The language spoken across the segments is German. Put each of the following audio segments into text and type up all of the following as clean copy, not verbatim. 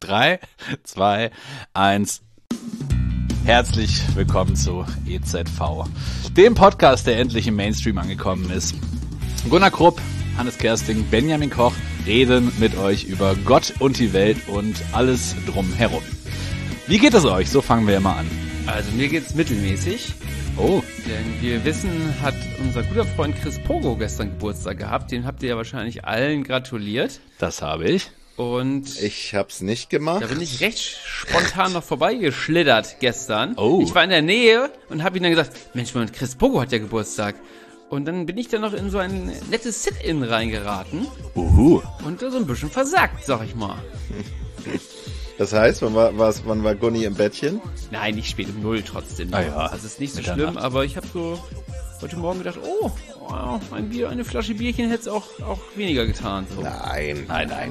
3, 2, 1. Herzlich willkommen zu EZV, dem Podcast, der endlich im Mainstream angekommen ist. Gunnar Krupp, Hannes Kersting, Benjamin Koch reden mit euch über Gott und die Welt und alles drumherum. Wie geht es euch? So fangen wir immer an. Also mir geht's mittelmäßig. Oh. Denn wie wir wissen, hat unser guter Freund Chris Pogo gestern Geburtstag gehabt. Den habt ihr ja wahrscheinlich allen gratuliert. Das habe ich. Und ich hab's nicht gemacht. Da bin ich recht spontan noch vorbeigeschlittert gestern. Oh. Ich war in der Nähe und habe ihm dann gesagt, Mensch, Chris Pogo hat ja Geburtstag. Und dann bin ich dann noch in so ein nettes Sit-In reingeraten. Und so ein bisschen versagt, sag ich mal. Das heißt, wann war Gunni im Bettchen? Nein, nicht spät um 0 trotzdem. Ah ja. Also es ist nicht so schlimm, aber ich habe so heute Morgen gedacht, eine Flasche Bierchen hätte es auch weniger getan. So. Nein.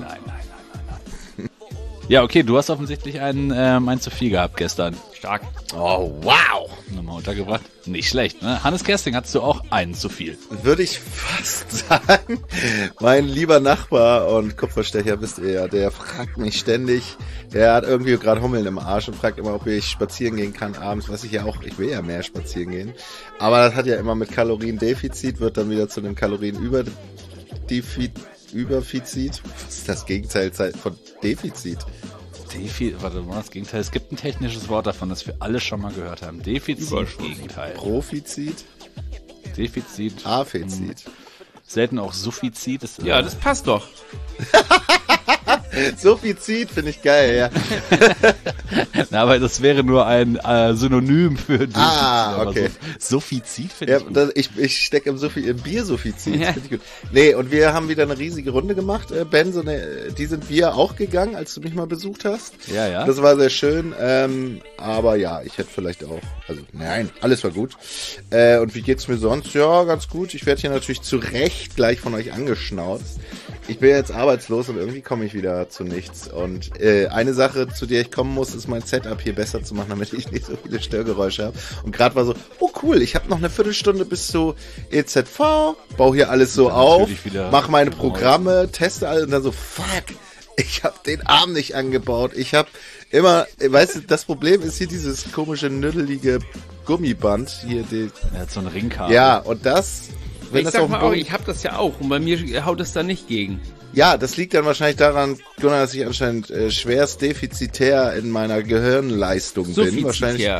Ja, okay, du hast offensichtlich ein zu viel gehabt gestern. Stark. Oh, wow. Nochmal untergebracht. Nicht schlecht, ne? Hannes Kersting, hattest du auch einen zu viel? Würde ich fast sagen. Mein lieber Nachbar und Kupferstecher bist ihr ja, der fragt mich ständig, der hat irgendwie gerade Hummeln im Arsch und fragt immer, ob ich spazieren gehen kann abends, was ich ja auch, ich will ja mehr spazieren gehen. Aber das hat ja immer mit Kaloriendefizit, wird dann wieder zu einem Kalorienüberfizit. Was ist das Gegenteil von Defizit? Warte mal, das Gegenteil. Es gibt ein technisches Wort davon, das wir alle schon mal gehört haben. Defizit, Gegenteil. Profizit? Defizit. Afizit. Selten auch Suffizit. Ja, das passt doch. Suffizit finde ich geil, ja. Na, aber das wäre nur ein Synonym für Defizit. Okay. Suffizit finde ich gut. Ich stecke im Biersuffizit. Ja. Finde ich gut. Nee, und wir haben wieder eine riesige Runde gemacht. Ben, die sind wir auch gegangen, als du mich mal besucht hast. Ja. Das war sehr schön. Aber ja, ich hätte vielleicht auch, nein, alles war gut. Und wie geht's mir sonst? Ja, ganz gut. Ich werde hier natürlich zu Recht gleich von euch angeschnauzt. Ich bin jetzt arbeitslos und irgendwie komme ich wieder zu nichts. Und eine Sache, zu der ich kommen muss, ist mein Setup hier besser zu machen, damit ich nicht so viele Störgeräusche habe. Und gerade war so, oh cool, ich habe noch eine Viertelstunde bis zu EZV, baue hier alles so auf, mache meine Programme, teste alles und dann so, fuck, ich habe den Arm nicht angebaut. Ich habe immer, weißt du, das Problem ist hier dieses komische, nüddelige Gummiband. Hier, er hat so einen Ringkabel. Ja, und das... Ich sag mal auch, ich hab das ja auch und bei mir haut es da nicht gegen. Ja, das liegt dann wahrscheinlich daran, Gunnar, dass ich anscheinend schwerst defizitär in meiner Gehirnleistung bin. Wahrscheinlich. Ja.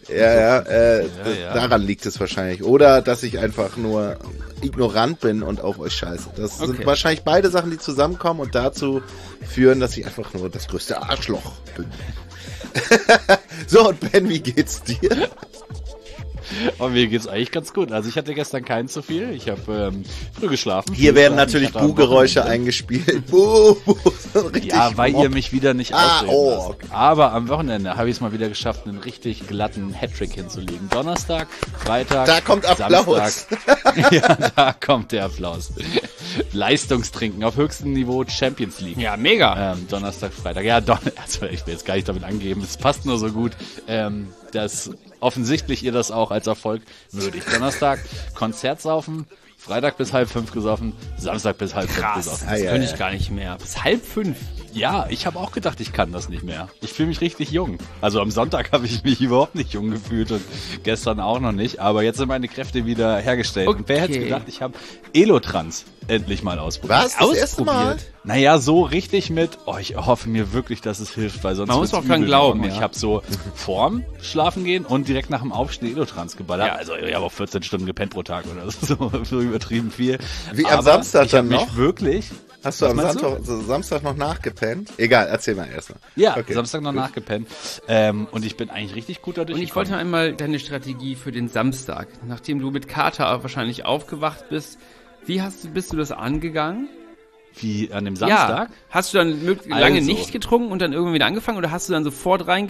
Daran liegt es wahrscheinlich. Oder dass ich einfach nur ignorant bin und auf euch scheiße. Das sind wahrscheinlich beide Sachen, die zusammenkommen und dazu führen, dass ich einfach nur das größte Arschloch bin. So, und Ben, wie geht's dir? Und mir geht's eigentlich ganz gut. Also ich hatte gestern keinen zu viel. Ich habe früh geschlafen. Hier werden natürlich Buh-Geräusche eingespielt. Buh. Ja, weil ihr mich wieder nicht ausreden lasst. Okay. Aber am Wochenende habe ich es mal wieder geschafft, einen richtig glatten Hattrick hinzulegen. Donnerstag, Freitag, da kommt Applaus. Samstag. Ja, da kommt der Applaus. Leistungstrinken auf höchstem Niveau, Champions League. Ja, mega. Donnerstag, Freitag. Ja, also ich will jetzt gar nicht damit angeben. Es passt nur so gut, dass offensichtlich ihr das auch als Erfolg würdigt. Donnerstag Konzert saufen, Freitag bis 4:30 gesoffen, Samstag bis 4:30 gesoffen. Das könnte ich gar nicht mehr. Bis 4:30? Ja, ich habe auch gedacht, ich kann das nicht mehr. Ich fühle mich richtig jung. Also am Sonntag habe ich mich überhaupt nicht jung gefühlt und gestern auch noch nicht. Aber jetzt sind meine Kräfte wieder hergestellt. Okay. Und wer hätte gedacht, ich habe Elotrans endlich mal ausprobiert. Was? Das erste Mal? Naja, so richtig mit, ich hoffe mir wirklich, dass es hilft, weil sonst man muss auch dran glauben. Ja. Ich habe so vorm Schlafen gehen und direkt nach dem Aufstehen Elotrans geballert. Ja. Also ich habe auch 14 Stunden gepennt pro Tag oder so übertrieben viel. Wie am Samstag dann noch? Mich wirklich... Hast du am Samstag noch nachgepennt? Egal, erzähl mal erstmal. Ja, okay. Samstag noch nachgepennt. Und ich bin eigentlich richtig gut dadurch. Und ich wollte einmal deine Strategie für den Samstag, nachdem du mit Kater wahrscheinlich aufgewacht bist, bist du das angegangen? Wie an dem Samstag? Ja. Hast du dann lange nicht getrunken und dann irgendwann wieder angefangen oder hast du dann sofort Nein.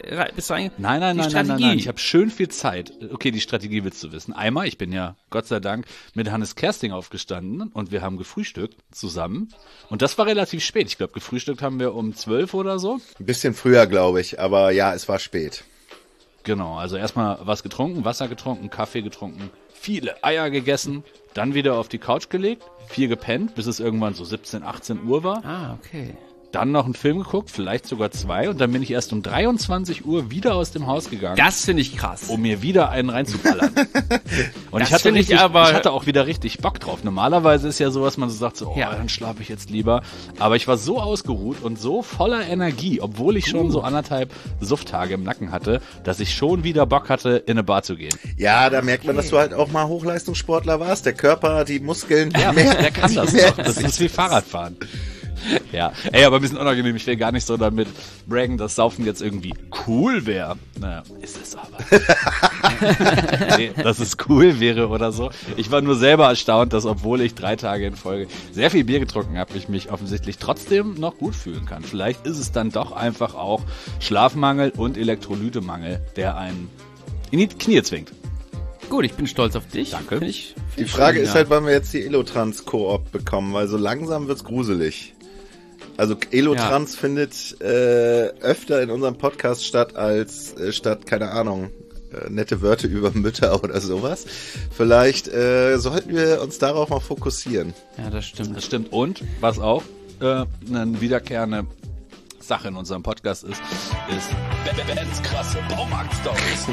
Ich habe schön viel Zeit. Okay, die Strategie willst du wissen. Einmal, ich bin ja Gott sei Dank mit Hannes Kersting aufgestanden und wir haben gefrühstückt zusammen. Und das war relativ spät. Ich glaube, gefrühstückt haben wir um 12 oder so. Ein bisschen früher, glaube ich. Aber ja, es war spät. Genau, also erstmal was getrunken, Wasser getrunken, Kaffee getrunken, viele Eier gegessen, dann wieder auf die Couch gelegt, viel gepennt, bis es irgendwann so 17, 18 Uhr war. Ah, okay. dann noch einen Film geguckt, vielleicht sogar 2 und dann bin ich erst um 23 Uhr wieder aus dem Haus gegangen. Das finde ich krass. Um mir wieder einen reinzuballern. Und Das ich hatte auch wieder richtig Bock drauf. Normalerweise ist ja so, was man so sagt, so, dann schlafe ich jetzt lieber. Aber ich war so ausgeruht und so voller Energie, obwohl ich schon so 1,5 Sufttage im Nacken hatte, dass ich schon wieder Bock hatte, in eine Bar zu gehen. Ja, da merkt man, dass du halt auch mal Hochleistungssportler warst. Der Körper, die Muskeln. Ja, der kann das doch. Das ist wie Fahrradfahren. Ja, aber ein bisschen unangenehm. Ich will gar nicht so damit braggen, dass Saufen jetzt irgendwie cool wäre. Naja, ist es aber. Nee, dass es cool wäre oder so. Ich war nur selber erstaunt, dass obwohl ich 3 Tage in Folge sehr viel Bier getrunken habe, ich mich offensichtlich trotzdem noch gut fühlen kann. Vielleicht ist es dann doch einfach auch Schlafmangel und Elektrolytemangel, der einen in die Knie zwingt. Gut, ich bin stolz auf dich. Danke. Die Frage ist halt, wann wir jetzt die Elotrans-Koop bekommen, weil so langsam wird's gruselig. Also Elotrans findet öfter in unserem Podcast statt als statt, keine Ahnung, nette Wörter über Mütter oder sowas. Vielleicht sollten wir uns darauf mal fokussieren. Ja, das stimmt. Das stimmt. Und was auch eine wiederkehrende Sache in unserem Podcast ist Bens krasse Baumarkt-Stories.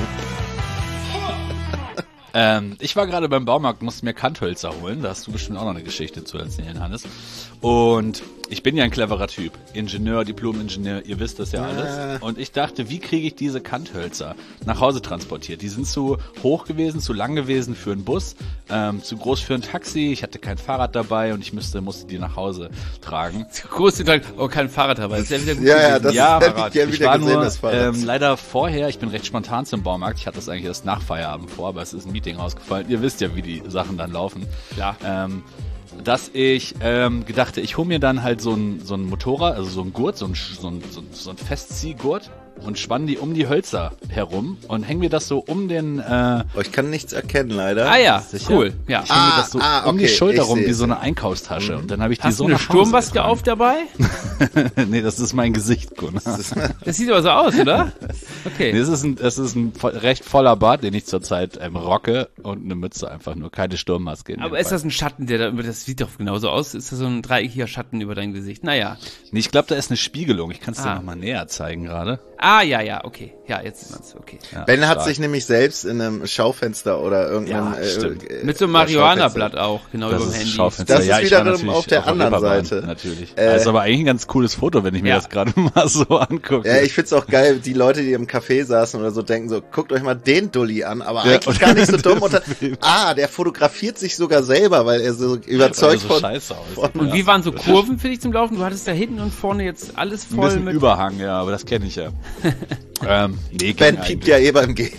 Ich war gerade beim Baumarkt, musste mir Kanthölzer holen. Da hast du bestimmt auch noch eine Geschichte zu erzählen, Hannes. Und ich bin ja ein cleverer Typ. Ingenieur, Diplom-Ingenieur, ihr wisst das ja alles. Und ich dachte, wie kriege ich diese Kanthölzer nach Hause transportiert? Die sind zu hoch gewesen, zu lang gewesen für einen Bus, zu groß für ein Taxi. Ich hatte kein Fahrrad dabei und ich musste die nach Hause tragen. Zu groß für ein Taxi, kein Fahrrad dabei. Das ist ja wieder gut. Das ja, ich ich war gesehen, nur das Fahrrad. leider vorher, ich bin recht spontan zum Baumarkt. Ich hatte das eigentlich erst nach Feierabend vor, aber es ist ein Meeting ausgefallen. Ihr wisst ja, wie die Sachen dann laufen. Ja. Dass ich gedachte, ich hole mir dann halt so ein Motorrad, also so ein Gurt, so ein Festziehgurt und spann die um die Hölzer herum und häng mir das so um den Ich kann nichts erkennen, leider. Ah ja, sicher? cool. Ja. Ich häng mir das so um die okay, Schulter rum, wie seh's. so eine Einkaufstasche. Und dann habe ich die Hast so du eine nach Hause Sturmmaske getragen. auf dabei? Nee, das ist mein Gesicht, Gunnar. Das sieht aber so aus, oder? Okay. Nee, es ist ein recht voller Bart, den ich zurzeit rocke und eine Mütze einfach nur, keine Sturmmaske. in dem Aber ist Fall. das ein Schatten, das sieht doch genauso aus. Ist das so ein dreieckiger Schatten über dein Gesicht? Naja. Nee, ich glaube, da ist eine Spiegelung. Ich kann es dir noch mal näher zeigen gerade. Ah, ja, okay. Ja, jetzt sieht man's, okay. Ja, Ben hat stark. sich nämlich selbst in einem Schaufenster oder irgendeinem... Ja, stimmt. Mit so einem Marihuana-Blatt auch, genau Das über dem ist Handy. Schaufenster. Das ist ich war wiederum natürlich auf der anderen Reeperbahn, Seite. Natürlich. Das ist aber eigentlich ein ganz cooles Foto, wenn ich mir das gerade mal so angucke. Ja, ich find's auch geil, die Leute, die im Café saßen oder so, denken so, guckt euch mal den Dulli an, aber Ja, eigentlich gar nicht so dumm. Und dann, der fotografiert sich sogar selber, weil er so überzeugt so von... scheiße aus. Und wie waren so Kurven für dich zum Laufen? Du hattest da hinten und vorne jetzt alles Ein voll bisschen mit... Überhang, ja, aber das kenne ich ja. Nee, Ben ging piept eigentlich. ja beim Gehen.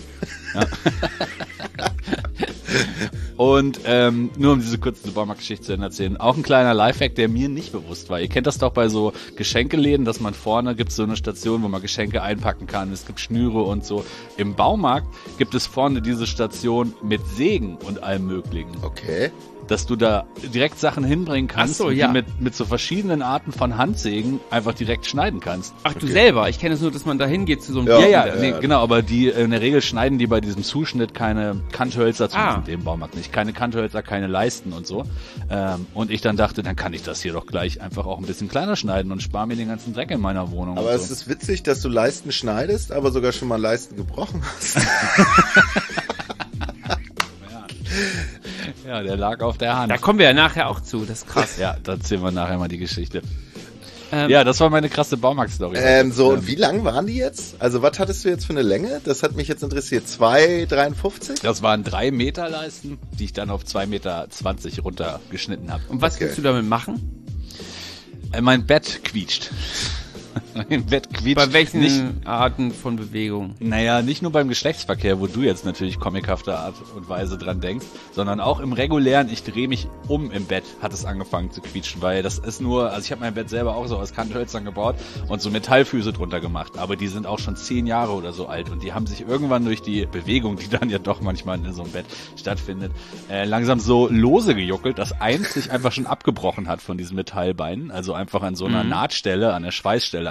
Und nur um diese kurze Baumarktgeschichte zu erzählen, auch ein kleiner Lifehack, der mir nicht bewusst war. Ihr kennt das doch bei so Geschenkeläden, dass man vorne gibt so eine Station, wo man Geschenke einpacken kann. Es gibt Schnüre und so. Im Baumarkt gibt es vorne diese Station mit Sägen und allem Möglichen. Okay. Dass du da direkt Sachen hinbringen kannst Ach so, und ja. die mit so verschiedenen Arten von Handsägen einfach direkt schneiden kannst. Ach, du selber? Ich kenne es nur, dass man da hingeht zu so einem... Ja. Nee, genau, aber die in der Regel schneiden die bei diesem Zuschnitt keine Kanthölzer, zumindest in dem Baumarkt nicht, keine Kanthölzer, keine Leisten und so. Und ich dann dachte, dann kann ich das hier doch gleich einfach auch ein bisschen kleiner schneiden und spare mir den ganzen Dreck in meiner Wohnung. Aber und es so. ist witzig, dass du Leisten schneidest, aber sogar schon mal Leisten gebrochen hast. Ja, der lag auf der Hand. Da kommen wir ja nachher auch zu, das ist krass. Ja, da erzählen wir nachher mal die Geschichte. Ja, das war meine krasse Baumarkt-Story. Und wie lang waren die jetzt? Also was hattest du jetzt für eine Länge? Das hat mich jetzt interessiert. 2,53? Das waren 3 Meter Leisten, die ich dann auf 2,20 Meter runtergeschnitten habe. Und was Okay. willst du damit machen? Mein Bett quietscht. Mein Bett quietscht. Bei welchen Nicht, Arten von Bewegung? naja, nicht nur beim Geschlechtsverkehr, wo du jetzt natürlich comichafter Art und Weise dran denkst, sondern auch im regulären, ich drehe mich um im Bett, hat es angefangen zu quietschen, weil das ist nur, also ich habe mein Bett selber auch so aus Kanthölzern gebaut und so Metallfüße drunter gemacht, aber die sind auch schon 10 Jahre oder so alt und die haben sich irgendwann durch die Bewegung, die dann ja doch manchmal in so einem Bett stattfindet, langsam so lose gejuckelt, dass eins sich einfach schon abgebrochen hat von diesen Metallbeinen, also einfach an so einer Nahtstelle, an der Schweißstelle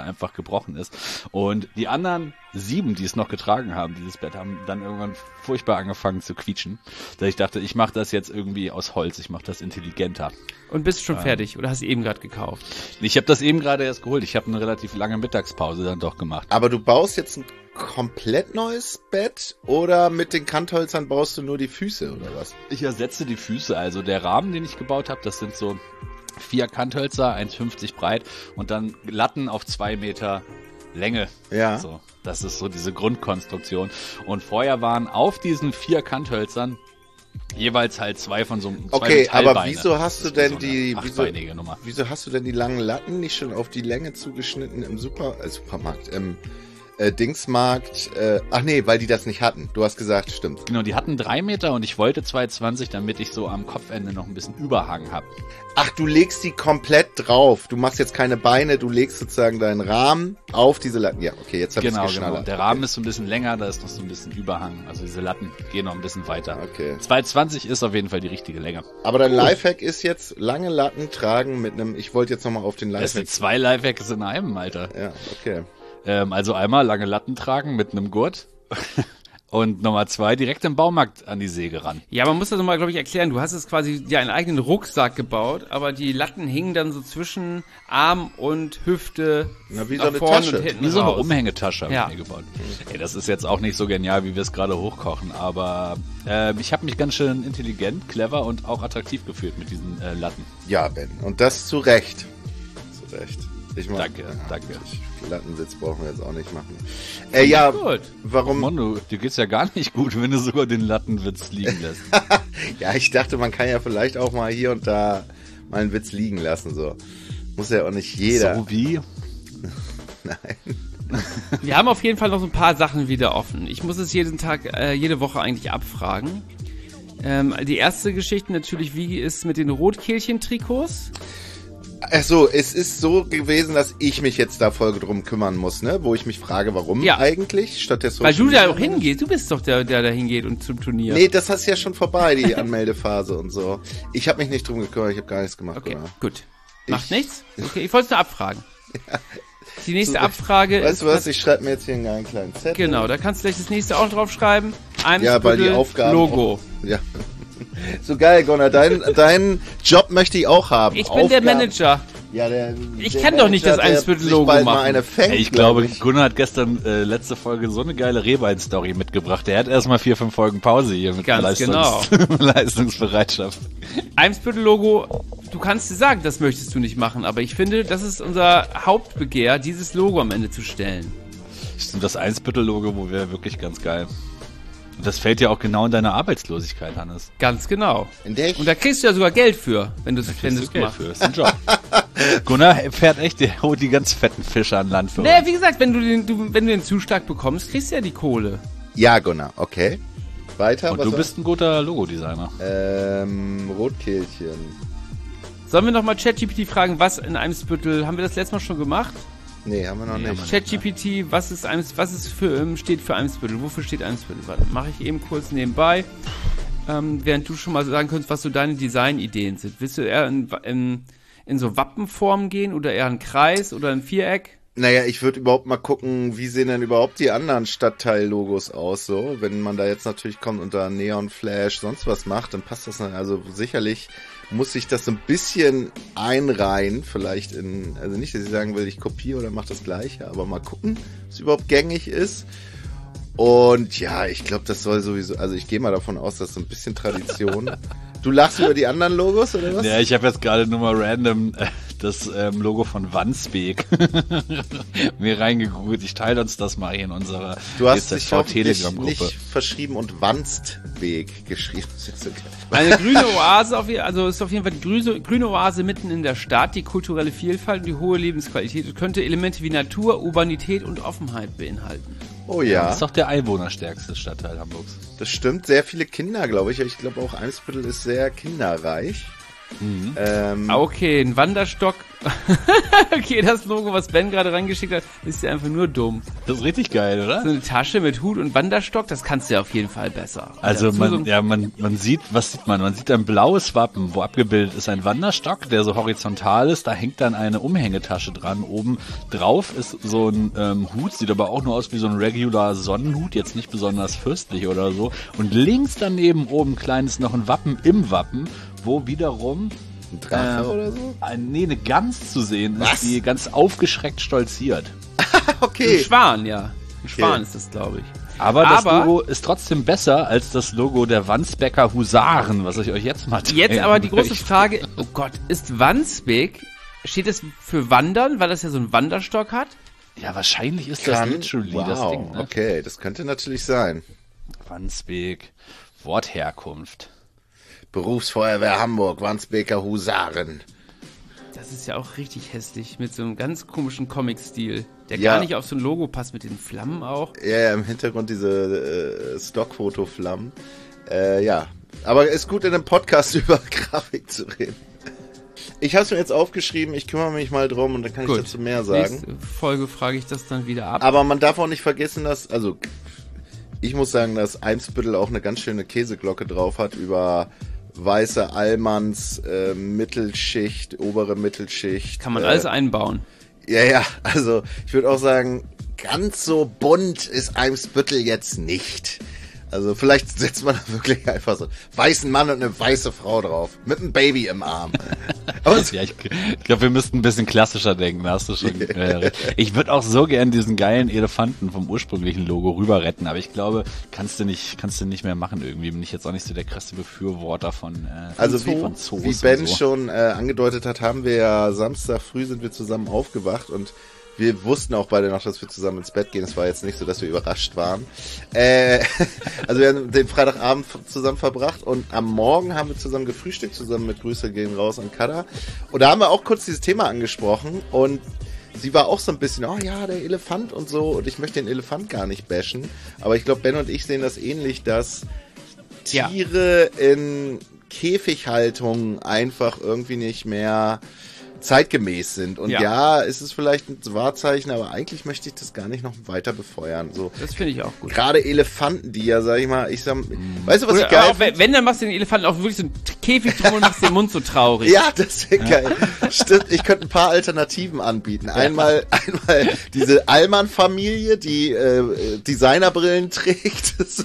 einfach gebrochen ist. Und die anderen 7, die es noch getragen haben, dieses Bett, haben dann irgendwann furchtbar angefangen zu quietschen. Da ich dachte, ich mache das jetzt irgendwie aus Holz, ich mache das intelligenter. Und bist du schon fertig oder hast du eben gerade gekauft? Ich habe das eben gerade erst geholt. Ich habe eine relativ lange Mittagspause dann doch gemacht. Aber du baust jetzt ein komplett neues Bett oder mit den Kanthölzern baust du nur die Füße oder was? Ich ersetze die Füße, also der Rahmen, den ich gebaut habe, das sind so 4 Kanthölzer, 1,50 breit und dann Latten auf 2 Meter Länge. Ja. So, das ist so diese Grundkonstruktion. Und vorher waren auf diesen 4 Kanthölzern jeweils halt 2 von so einem Okay, aber wieso hast du denn so die Nummer. Wieso hast du denn die langen Latten nicht schon auf die Länge zugeschnitten im Supermarkt, im Dingsmarkt, ach nee, weil die das nicht hatten. Du hast gesagt, stimmt. Genau, die hatten 3 Meter und ich wollte 2,20, damit ich so am Kopfende noch ein bisschen Überhang habe. Ach, du legst die komplett drauf. Du machst jetzt keine Beine, du legst sozusagen deinen Rahmen auf diese Latten. Ja, okay, jetzt hab ich's geschnallert. Genau. Der Rahmen ist so ein bisschen länger, da ist noch so ein bisschen Überhang. Also diese Latten gehen noch ein bisschen weiter. Okay. 2,20 ist auf jeden Fall die richtige Länge. Aber dein Lifehack ist jetzt lange Latten tragen mit einem, ich wollte jetzt nochmal auf den Lifehack. Das sind 2 Lifehacks in einem, Alter. Ja, okay. Also einmal lange Latten tragen mit einem Gurt und Nummer 2 direkt im Baumarkt an die Säge ran. Ja, man muss das nochmal, glaube ich, erklären. Du hast es quasi dir einen eigenen Rucksack gebaut, aber die Latten hingen dann so zwischen Arm und Hüfte. Na, wie so eine Tasche. Wie so eine Umhängetasche habe ich mir gebaut. Ey, das ist jetzt auch nicht so genial, wie wir es gerade hochkochen, aber ich habe mich ganz schön intelligent, clever und auch attraktiv gefühlt mit diesen Latten. Ja, Ben. Und das zu Recht. Zu Recht. Danke. Lattensitz brauchen wir jetzt auch nicht machen. Ja, gut. Warum? Mann, dir geht's ja gar nicht gut, wenn du sogar den Lattenwitz liegen lässt. Ja, ich dachte, man kann ja vielleicht auch mal hier und da mal einen Witz liegen lassen, so. Muss ja auch nicht jeder. So wie? Nein. Wir haben auf jeden Fall noch so ein paar Sachen wieder offen. Ich muss es jeden Tag, jede Woche eigentlich abfragen. Die erste Geschichte natürlich, wie ist mit den Rotkehlchen-Trikots? Achso, es ist so gewesen, dass ich mich jetzt da voll drum kümmern muss, ne? Wo ich mich frage, warum eigentlich? Statt der Weil du da auch hingehst. Du bist doch der da hingeht und zum Turnier. Nee, das ist ja schon vorbei, die Anmeldephase und so. Ich habe mich nicht drum gekümmert, ich habe gar nichts gemacht. Okay, oder? gut. Macht nichts? Okay, ich wollte es nur abfragen. Ja. Die nächste Abfrage weißt du was, ich schreibe mir jetzt hier einen kleinen Zettel. Genau, da kannst du gleich das nächste auch drauf schreiben. Ja, weil die Aufgaben Logo. Auch, ja. So geil, Gunnar, deinen Job möchte ich auch haben. Ich bin der Manager. Ja, ich kann doch nicht das Eimsbüttel-Logo machen. Ich glaube, Gunnar hat gestern letzte Folge so eine geile Rehbein-Story mitgebracht. Der hat erstmal 4-5 Folgen Pause hier mit Leistungsbereitschaft. Eimsbüttel-Logo, du kannst dir sagen, das möchtest du nicht machen, aber ich finde, das ist unser Hauptbegehr, dieses Logo am Ende zu stellen. Stimmt, das Eimsbüttel-Logo wäre wirklich ganz geil. Und das fällt ja auch genau in deine Arbeitslosigkeit, Hannes. Ganz genau. Und da kriegst du ja sogar Geld für, wenn du es machst. Für. Das ist ein Job. Gunnar fährt echt, der holt die ganz fetten Fische an Land für uns. Naja, wie gesagt, wenn du den Zuschlag bekommst, kriegst du ja die Kohle. Ja, Gunnar, okay. Weiter. Und du bist ein guter Logodesigner. Rotkehlchen. Sollen wir nochmal ChatGPT fragen, was in Eimsbüttel, haben wir das letztes Mal schon gemacht? Nee, haben wir noch nicht. ChatGPT, was steht für Eimsbüttel? Wofür steht Eimsbüttel? Warte, mache ich eben kurz nebenbei. Während du schon mal sagen könntest, was so deine Designideen sind. Willst du eher in so Wappenform gehen oder eher ein Kreis oder ein Viereck? Naja, ich würde überhaupt mal gucken, wie sehen denn überhaupt die anderen Stadtteil-Logos aus, so. Wenn man da jetzt natürlich kommt und da Neon Flash, sonst was macht, dann passt das, also sicherlich muss ich das so ein bisschen einreihen, vielleicht also nicht, dass ich sagen will, ich kopiere oder mache das Gleiche, aber mal gucken, ob es überhaupt gängig ist. Und ja, ich glaube, das soll sowieso, also ich gehe mal davon aus, dass so ein bisschen Tradition. Du lachst über die anderen Logos, oder was? Ja, ich habe jetzt gerade nur mal random das Logo von Wandsbek mir reingegoogelt. Ich teile uns das mal hier in unserer Telegram-Gruppe. Nicht verschrieben und Wandsbek geschrieben. Eine grüne Oase, ist auf jeden Fall die grüne Oase mitten in der Stadt, die kulturelle Vielfalt und die hohe Lebensqualität könnte Elemente wie Natur, Urbanität und Offenheit beinhalten. Oh ja. Das ist doch der einwohnerstärkste Stadtteil Hamburgs. Das stimmt, sehr viele Kinder, glaube ich. Ich glaube auch Eimsbüttel ist sehr kinderreich. Okay, ein Wanderstock Okay, das Logo, was Ben gerade reingeschickt hat, ist ja einfach nur dumm. Das ist richtig geil, oder? So eine Tasche mit Hut und Wanderstock, das kannst du ja auf jeden Fall besser. Also Dazu man sieht, was sieht man? Man sieht ein blaues Wappen, wo abgebildet ist ein Wanderstock, der so horizontal ist. Da hängt dann eine Umhängetasche dran. Oben drauf ist so ein Hut, sieht aber auch nur aus wie so ein regular Sonnenhut, jetzt nicht besonders fürstlich oder so. Und links daneben oben klein ist noch ein Wappen im Wappen, wo wiederum Ein Drache oder so? eine Gans zu sehen Was? ist, die ganz aufgeschreckt stolziert. ein Okay. Schwan, ja. Ein Schwan ist das, glaube ich. Aber das Logo ist trotzdem besser als das Logo der Wandsbeker Husaren, was ich euch jetzt mal Jetzt teilen aber die große möchte. Frage, oh Gott, ist Wandsbek, steht das für Wandern, weil das ja so einen Wanderstock hat? Ja, wahrscheinlich ist das literally das Ding. Ne? Okay, das könnte natürlich sein. Wandsbek, Wortherkunft. Berufsfeuerwehr Hamburg, Wandsbeker Husaren. Das ist ja auch richtig hässlich, mit so einem ganz komischen Comic-Stil, der Ja. gar nicht auf so ein Logo passt, mit den Flammen auch. Ja, im Hintergrund diese Stockfotoflammen. Ja, aber ist gut in einem Podcast über Grafik zu reden. Ich habe es mir jetzt aufgeschrieben, ich kümmere mich mal drum und dann kann ich dazu mehr sagen. Nächste Folge frage ich das dann wieder ab. Aber man darf auch nicht vergessen, dass, also ich muss sagen, dass Eimsbüttel auch eine ganz schöne Käseglocke drauf hat über weiße Allmanns, Mittelschicht, obere Mittelschicht. Kann man alles einbauen. Ja, also ich würde auch sagen, ganz so bunt ist Eimsbüttel jetzt nicht. Also vielleicht setzt man da wirklich einfach so einen weißen Mann und eine weiße Frau drauf. Mit einem Baby im Arm. Aber Ja, ich glaube, wir müssten ein bisschen klassischer denken, da hast du schon recht. Ich würde auch so gern diesen geilen Elefanten vom ursprünglichen Logo rüber retten, aber ich glaube, kannst du nicht mehr machen irgendwie. Bin ich jetzt auch nicht so der krasse Befürworter von also von Zoos wie und Ben so. schon angedeutet hat, haben wir ja Samstag früh sind wir zusammen aufgewacht und wir wussten auch beide noch, dass wir zusammen ins Bett gehen. Es war jetzt nicht so, dass wir überrascht waren. Also wir haben den Freitagabend zusammen verbracht und am Morgen haben wir zusammen gefrühstückt, zusammen mit Grüße gehen raus an Kada. Und da haben wir auch kurz dieses Thema angesprochen und sie war auch so ein bisschen, oh ja, der Elefant und so. Und ich möchte den Elefant gar nicht bashen. Aber ich glaube, Ben und ich sehen das ähnlich, dass Ja. Tiere in Käfighaltung einfach irgendwie nicht mehr zeitgemäß sind. Und ja, es ist vielleicht ein Wahrzeichen, aber eigentlich möchte ich das gar nicht noch weiter befeuern. So. Das finde ich auch gut. Gerade Elefanten, die ja, sag ich mal, weißt du, was ich Oder geil auch, wenn, dann machst du den Elefanten auch wirklich so einen Käfig drum und machst den Mund so traurig. Ja, das wäre geil. Stimmt, ich könnte ein paar Alternativen anbieten. Einmal diese Allmann-Familie, die Designerbrillen trägt. So.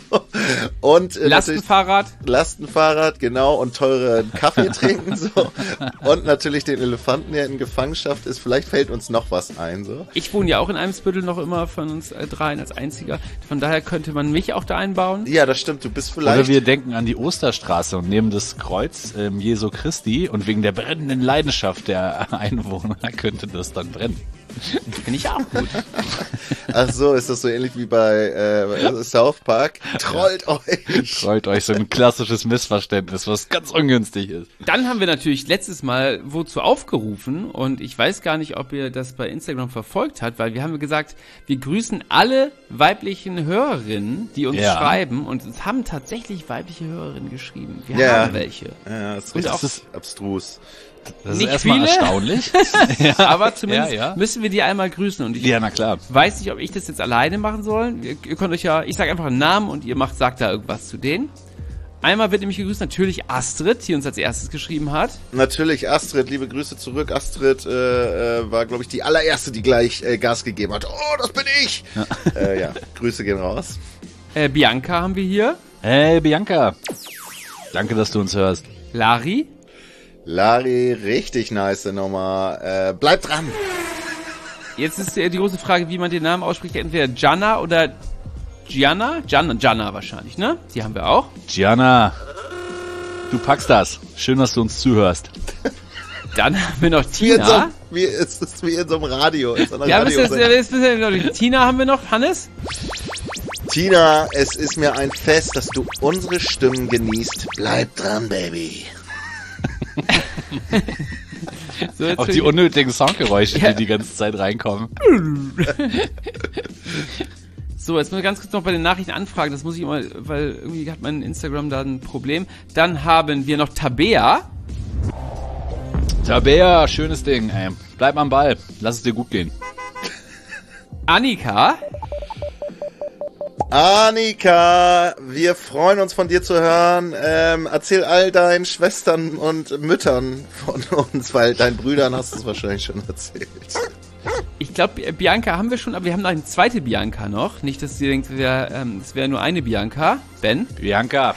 Und Lastenfahrrad. Lastenfahrrad, genau, und teuren Kaffee trinken. So. Und natürlich den Elefanten, der in Gefangenschaft ist. Vielleicht fällt uns noch was ein. So. Ich wohne ja auch in Eimsbüttel noch immer von uns dreien als einziger. Von daher könnte man mich auch da einbauen. Ja, das stimmt. Du bist Oder vielleicht... wir denken an die Osterstraße und nehmen das Kreuz Jesu Christi und wegen der brennenden Leidenschaft der Einwohner könnte das dann brennen. Finde ich auch gut. Ach so, ist das so ähnlich wie bei South Park? Trollt euch! Freut euch, so ein klassisches Missverständnis, was ganz ungünstig ist. Dann haben wir natürlich letztes Mal wozu aufgerufen und ich weiß gar nicht, ob ihr das bei Instagram verfolgt habt, weil wir haben gesagt, wir grüßen alle weiblichen Hörerinnen, die uns schreiben und es haben tatsächlich weibliche Hörerinnen geschrieben. Wir haben welche. Ja, das ist Und richtig auch- abstrus. Das Nicht ist erstmal viele. erstaunlich. Aber zumindest ja. müssen wir die einmal grüßen und ich Ja, na klar. weiß nicht, ob ich das jetzt alleine machen soll. Ihr könnt euch ja, ich sage einfach einen Namen und ihr sagt da irgendwas zu denen. Einmal wird nämlich gegrüßt natürlich Astrid, die uns als erstes geschrieben hat. Natürlich, Astrid, liebe Grüße zurück. Astrid war, glaube ich, die allererste, die gleich Gas gegeben hat. Oh, das bin ich! Ja, Grüße gehen raus. Bianca haben wir hier. Hey, Bianca. Danke, dass du uns hörst. Lari. Lari, richtig nice Nummer. Bleibt dran! Jetzt ist die große Frage, wie man den Namen ausspricht. Entweder Gianna oder Gianna. Gianna wahrscheinlich, ne? Die haben wir auch. Gianna, du packst das. Schön, dass du uns zuhörst. Dann haben wir noch Wie in so, Tina. wie in so einem Radio. In so einer Ja, Radiosendung. Tina haben wir noch. Hannes? Tina, es ist mir ein Fest, dass du unsere Stimmen genießt. Bleib dran, Baby. So, jetzt Auch die unnötigen Soundgeräusche, die die ganze Zeit reinkommen. So, jetzt muss ich ganz kurz noch bei den Nachrichten anfragen. Das muss ich immer, weil irgendwie hat mein Instagram da ein Problem. Dann haben wir noch Tabea. Tabea, schönes Ding, ey. Bleib am Ball. Lass es dir gut gehen. Annika? Annika, wir freuen uns von dir zu hören. Erzähl all deinen Schwestern und Müttern von uns, weil deinen Brüdern hast du es wahrscheinlich schon erzählt. Ich glaube, Bianca haben wir schon, aber wir haben noch eine zweite Bianca noch. Nicht, dass ihr denkt, es wäre nur eine Bianca. Ben? Bianca.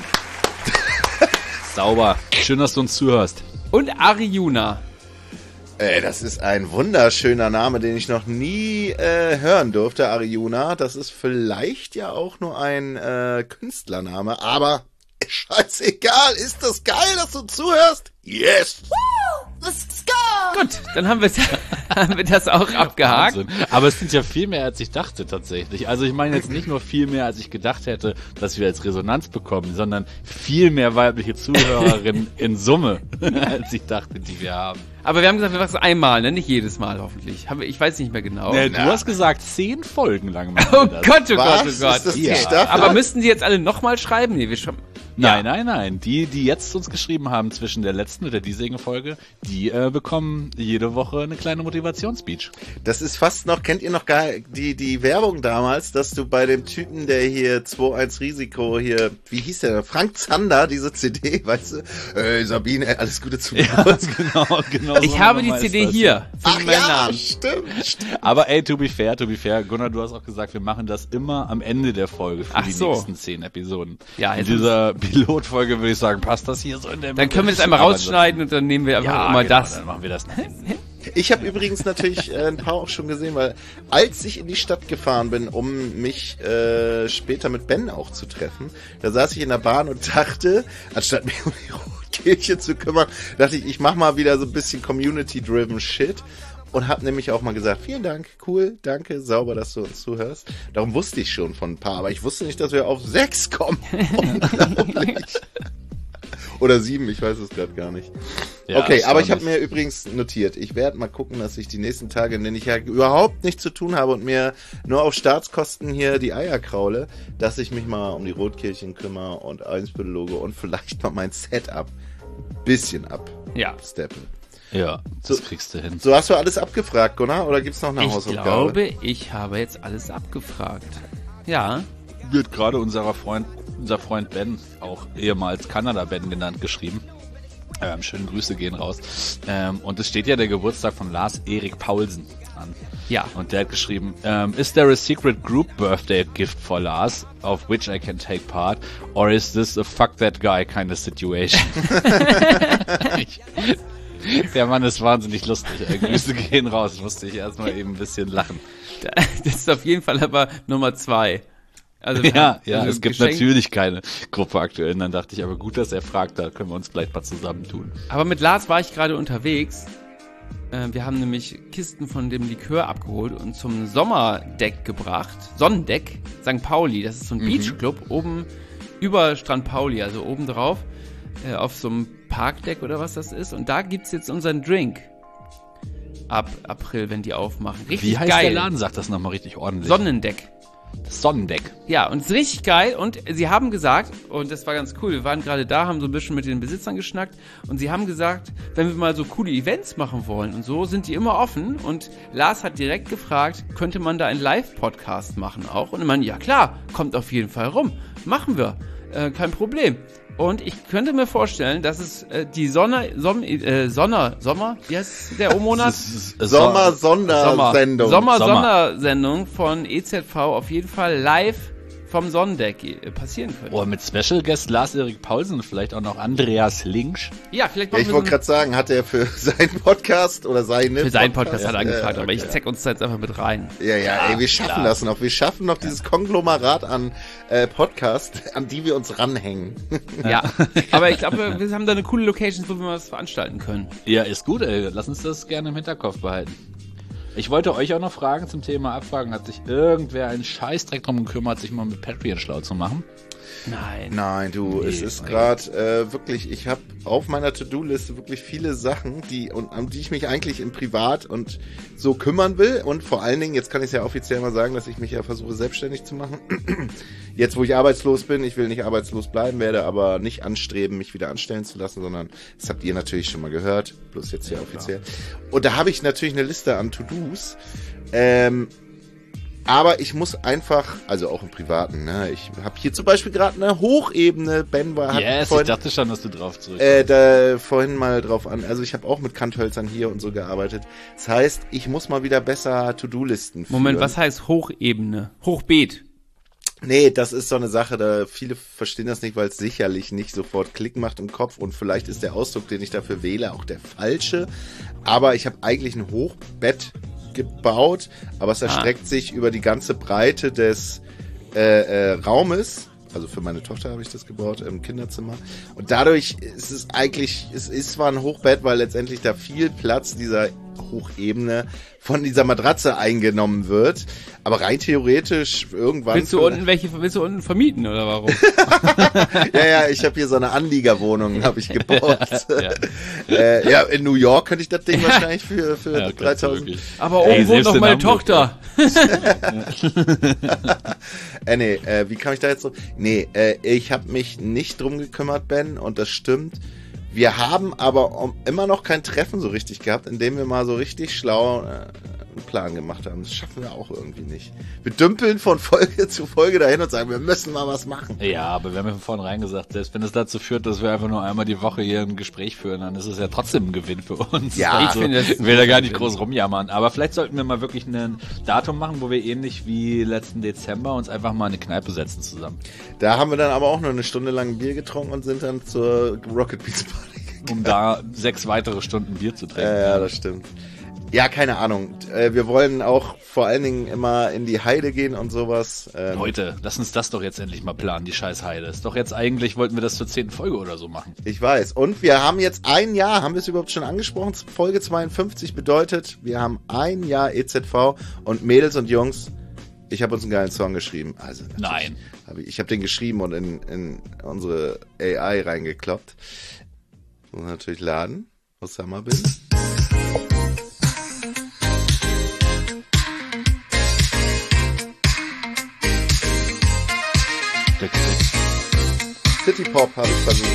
Sauber. Schön, dass du uns zuhörst. Und Arjuna. Das ist ein wunderschöner Name, den ich noch nie hören durfte, Arjuna. Das ist vielleicht ja auch nur ein Künstlername, aber scheißegal. Ist das geil, dass du zuhörst? Yes! Let's go! Gut, dann haben wir das auch abgehakt. Wahnsinn. Aber es sind ja viel mehr, als ich dachte tatsächlich. Also ich meine jetzt nicht nur viel mehr, als ich gedacht hätte, dass wir als Resonanz bekommen, sondern viel mehr weibliche Zuhörerinnen in Summe, als ich dachte, die wir haben. Aber wir haben gesagt, wir machen es einmal, ne? Nicht jedes Mal hoffentlich. Ich weiß nicht mehr genau. Du hast gesagt, 10 Folgen lang machen Oh wir das. Gott, oh Was? Gott, oh Gott. Ist das die Ja. Staffel? Aber müssten die jetzt alle nochmal schreiben? Nee, wir schon. Nein. Die jetzt uns geschrieben haben zwischen der letzten und der diesjährigen Folge, die bekommen jede Woche eine kleine Motivationsspeech. Das ist fast noch, kennt ihr noch die Werbung damals, dass du bei dem Typen, der hier 2-1 Risiko hier, wie hieß der, Frank Zander, diese CD, weißt du, Sabine, alles Gute zu Ja, genau. Ich habe die CD hier. Ach Für meinen ja, Namen. stimmt. Aber ey, to be fair, Gunnar, du hast auch gesagt, wir machen das immer am Ende der Folge für Ach die so. nächsten 10 Episoden. Ja, in jetzt dieser Pilotfolge würde ich sagen, passt das hier so in der Dann Mitte? können wir das einmal Aber rausschneiden und dann nehmen wir einfach ja, immer genau, das. Dann machen wir das. Ich habe übrigens natürlich ein paar auch schon gesehen, weil als ich in die Stadt gefahren bin, um mich später mit Ben auch zu treffen, da saß ich in der Bahn und dachte, anstatt mich um die Rotkirche zu kümmern, dachte ich mache mal wieder so ein bisschen Community-driven Shit. Und habe nämlich auch mal gesagt, vielen Dank, cool, danke, sauber, dass du uns zuhörst. Darum wusste ich schon von ein paar, aber ich wusste nicht, dass wir auf 6 kommen. Unglaublich. Oder 7, ich weiß es gerade gar nicht. Ja, okay, aber ich habe erstaunlich. mir übrigens notiert, ich werde mal gucken, dass ich die nächsten Tage, in denen ich ja überhaupt nichts zu tun habe und mir nur auf Staatskosten hier die Eier kraule, dass ich mich mal um die Rotkirchen kümmere und Eimsbüttel-Logo und vielleicht mal mein Setup bisschen absteppen. Ja, das So. kriegst du hin. So, hast du alles abgefragt, Gunnar? Oder gibt's noch eine Ich Hausaufgabe? glaube, ich habe jetzt alles abgefragt. Ja. Wird gerade unser Freund Ben, auch ehemals Kanada-Ben genannt, geschrieben. Schöne Grüße gehen raus. Und es steht ja der Geburtstag von Lars Erik Paulsen an. Ja. Und der hat geschrieben, is there a secret group birthday gift for Lars, of which I can take part, or is this a fuck that guy kind of situation? Der Mann ist wahnsinnig lustig. Grüße gehen raus. Musste ich erstmal eben ein bisschen lachen. Das ist auf jeden Fall aber Nummer 2. Also wir Ja, haben es gibt Geschenk- natürlich keine Gruppe aktuell. Und dann dachte ich, aber gut, dass er fragt, da können wir uns vielleicht mal zusammentun. Aber mit Lars war ich gerade unterwegs. Wir haben nämlich Kisten von dem Likör abgeholt und zum Sommerdeck gebracht. Sonnendeck, St. Pauli. Das ist so ein Beachclub oben über Strand Pauli, also oben drauf. Auf so einem Parkdeck oder was das ist. Und da gibt's jetzt unseren Drink. Ab April, wenn die aufmachen. Richtig Wie heißt geil. der Laden? Sag das nochmal richtig ordentlich. Sonnendeck. Das Sonnendeck. Ja, und es ist richtig geil. Und sie haben gesagt, und das war ganz cool, wir waren gerade da, haben so ein bisschen mit den Besitzern geschnackt. Und sie haben gesagt, wenn wir mal so coole Events machen wollen und so, sind die immer offen. Und Lars hat direkt gefragt, könnte man da einen Live-Podcast machen auch? Und ich meine, ja klar, kommt auf jeden Fall rum. Machen wir. Kein Problem. Und ich könnte mir vorstellen, dass es die Sommer, wie heißt der O-Monat? Sommer-Sondersendung. Sommer-Sondersendung von EZV auf jeden Fall live vom Sonnendeck passieren könnte. Oh, mit Special Guest Lars Erik Paulsen und vielleicht auch noch Andreas Linksch. Ja, vielleicht Ja, machen ich wir wollte so gerade sagen, hat er für seinen Podcast oder seine für seinen Podcast hat er angefragt, aber okay. ich zeig uns da jetzt einfach mit rein. Ja, ey, wir schaffen das noch. Wir schaffen noch dieses Konglomerat an Podcast, an die wir uns ranhängen. Ja, aber ich glaube, wir haben da eine coole Location, wo wir was veranstalten können. Ja, ist gut, ey. Lass uns das gerne im Hinterkopf behalten. Ich wollte euch auch noch fragen zum Thema Abfragen. Hat sich irgendwer einen Scheißdreck drum gekümmert, sich mal mit Patreon schlau zu machen? Nein, du, es ist gerade wirklich, ich habe auf meiner To-Do-Liste wirklich viele Sachen, um die ich mich eigentlich im Privat und so kümmern will. Und vor allen Dingen, jetzt kann ich es ja offiziell mal sagen, dass ich mich ja versuche, selbstständig zu machen. Jetzt, wo ich arbeitslos bin, ich will nicht arbeitslos bleiben, werde aber nicht anstreben, mich wieder anstellen zu lassen, sondern das habt ihr natürlich schon mal gehört, bloß jetzt hier offiziell. Und da habe ich natürlich eine Liste an To-Dos. Aber ich muss einfach, also auch im Privaten, ne, ich habe hier zum Beispiel gerade eine Hochebene, Ben war... Yes, ich dachte schon, dass du drauf zurückkommst. Da vorhin mal drauf an, also ich habe auch mit Kanthölzern hier und so gearbeitet. Das heißt, ich muss mal wieder besser To-Do-Listen führen. Moment, was heißt Hochebene? Hochbeet? Nee, das ist so eine Sache, da viele verstehen das nicht, weil es sicherlich nicht sofort Klick macht im Kopf und vielleicht ist der Ausdruck, den ich dafür wähle, auch der falsche. Aber ich habe eigentlich ein Hochbett gebaut, aber es erstreckt sich über die ganze Breite des Raumes. Also für meine Tochter habe ich das gebaut im Kinderzimmer. Und dadurch ist es eigentlich, es ist zwar ein Hochbett, weil letztendlich da viel Platz dieser Hochebene von dieser Matratze eingenommen wird. Aber rein theoretisch irgendwann... Willst du unten vermieten oder warum? Ja, ich habe hier so eine Anliegerwohnung, habe ich gebaut. Ja, in New York könnte ich das Ding wahrscheinlich für 3.000. Aber oben wohnt noch meine Tochter. Wie kam ich da jetzt so? Ich habe mich nicht drum gekümmert, Ben, und das stimmt. Wir haben aber immer noch kein Treffen so richtig gehabt, in dem wir mal so richtig schlau einen Plan gemacht haben. Das schaffen wir auch irgendwie nicht. Wir dümpeln von Folge zu Folge dahin und sagen, wir müssen mal was machen. Ja, aber wir haben ja von vornherein gesagt, selbst wenn es dazu führt, dass wir einfach nur einmal die Woche hier ein Gespräch führen, dann ist es ja trotzdem ein Gewinn für uns. Ja, also, ich will da gar nicht groß rumjammern. Aber vielleicht sollten wir mal wirklich ein Datum machen, wo wir ähnlich wie letzten Dezember uns einfach mal eine Kneipe setzen zusammen. Da haben wir dann aber auch noch eine Stunde lang Bier getrunken und sind dann zur Rocket Beats Party gegangen. Um da 6 weitere Stunden Bier zu trinken. Ja, das stimmt. Ja, keine Ahnung. Wir wollen auch vor allen Dingen immer in die Heide gehen und sowas. Leute, lass uns das doch jetzt endlich mal planen, die scheiß Heide. Ist doch jetzt eigentlich, wollten wir das zur 10. Folge oder so machen. Ich weiß. Und wir haben jetzt ein Jahr, haben wir es überhaupt schon angesprochen? Folge 52 bedeutet, wir haben ein Jahr EZV und Mädels und Jungs, ich habe uns einen geilen Song geschrieben. Also nein. Ich habe den geschrieben und in unsere AI reingekloppt. Muss natürlich laden. Osama Bin. City Pop habe ich versucht.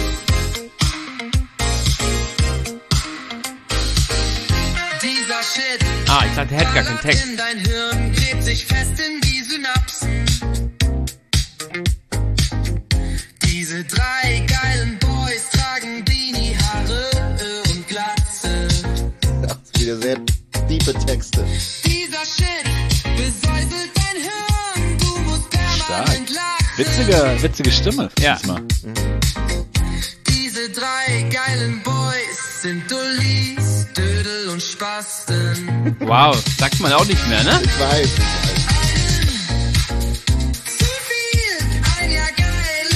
Dieser Shit. Ich dachte, er hätte gar keinen Text. In dein Hirn klebt sich fest in die Synapsen. Diese 3 geilen Boys tragen Beanie, Haare und Glatze. Das sind wieder sehr tiefe Texte. Dieser Shit besäuselt dein Hirn. Du musst permanent lachen. Witzige Stimme. Ja. Diese 3 geilen Boys sind Dullis, Dödel und Spasten. Wow, sagt man auch nicht mehr, ne? Ich weiß. Zu viel, ein Jahr geile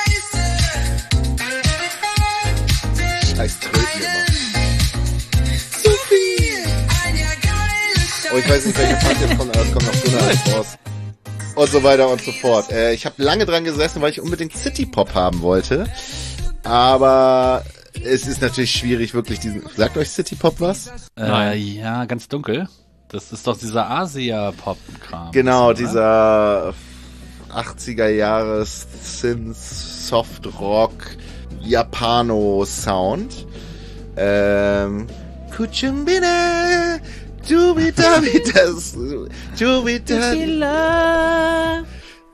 Scheiße. Scheiß Tröten immer. Zu viel, ein Jahr geile Scheiße. Oh, ich weiß nicht, welcher Part jetzt kommt, aber es kommt noch Gunnar raus. Und so weiter und so fort. Ich habe lange dran gesessen, weil ich unbedingt City Pop haben wollte. Aber es ist natürlich schwierig, wirklich diesen... Sagt euch City Pop was? Ja, ganz dunkel. Das ist doch dieser Asia-Pop-Kram. Genau, oder? dieser 80er-Jahres Synth, Soft-Rock, Japano-Sound. Kuchumbine, Jubidabidas, Jubidab.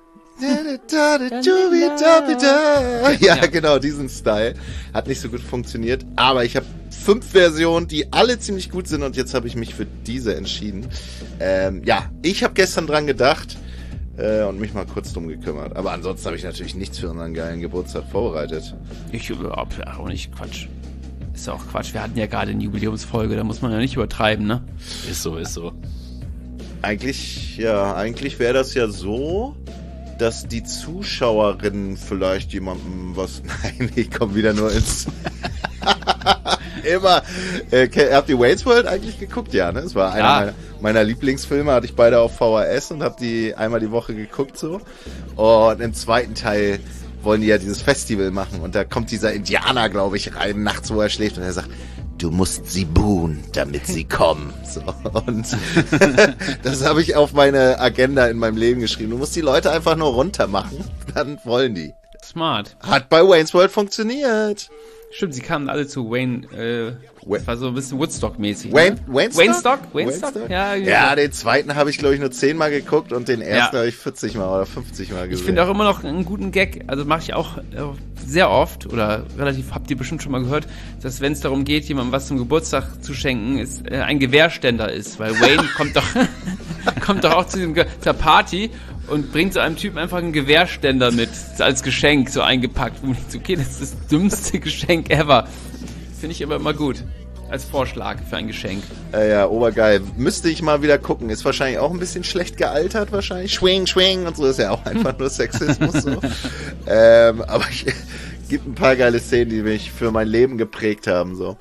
Ja, genau, diesen Style. Hat nicht so gut funktioniert, aber ich habe 5 Versionen, die alle ziemlich gut sind und jetzt habe ich mich für diese entschieden. Ich habe gestern dran gedacht und mich mal kurz drum gekümmert. Aber ansonsten habe ich natürlich nichts für unseren geilen Geburtstag vorbereitet. Ich auch nicht, Quatsch. Ist ja auch Quatsch. Wir hatten ja gerade eine Jubiläumsfolge, da muss man ja nicht übertreiben, ne? Ist so. Eigentlich wäre das ja so, dass die Zuschauerinnen vielleicht jemandem was... Nein, ich komme wieder nur ins... Immer. Habt ihr Wayne's World eigentlich geguckt? Ja, ne? Es war einer meiner Lieblingsfilme, hatte ich beide auf VHS und hab die einmal die Woche geguckt so. Und im zweiten Teil wollen die ja dieses Festival machen und da kommt dieser Indianer, glaube ich, rein, nachts, wo er schläft und er sagt, du musst sie buhen, damit sie kommen. So, und das habe ich auf meine Agenda in meinem Leben geschrieben. Du musst die Leute einfach nur runter machen, dann wollen die. Smart. Hat bei Wayne's World funktioniert. Stimmt, sie kamen alle zu Wayne, das war so ein bisschen Woodstock-mäßig. Waynestock? Waynestock? Ja, ja, den zweiten habe ich, glaube ich, nur 10-mal geguckt und den ersten habe ich 40-mal oder 50-mal gesehen. Ich finde auch immer noch einen guten Gag, also mache ich auch sehr oft, oder relativ, habt ihr bestimmt schon mal gehört, dass wenn es darum geht, jemandem was zum Geburtstag zu schenken, es ein Gewehrständer ist, weil Wayne kommt doch auch zur Party und bringt so einem Typen einfach einen Gewehrständer mit, als Geschenk, so eingepackt. Wo man denkt, okay, das ist das dümmste Geschenk ever. Finde ich aber immer gut. Als Vorschlag für ein Geschenk. Ja, obergeil. Müsste ich mal wieder gucken. Ist wahrscheinlich auch ein bisschen schlecht gealtert, wahrscheinlich. Schwing und so, ist ja auch einfach nur Sexismus so. Aber gibt ein paar geile Szenen, die mich für mein Leben geprägt haben, so.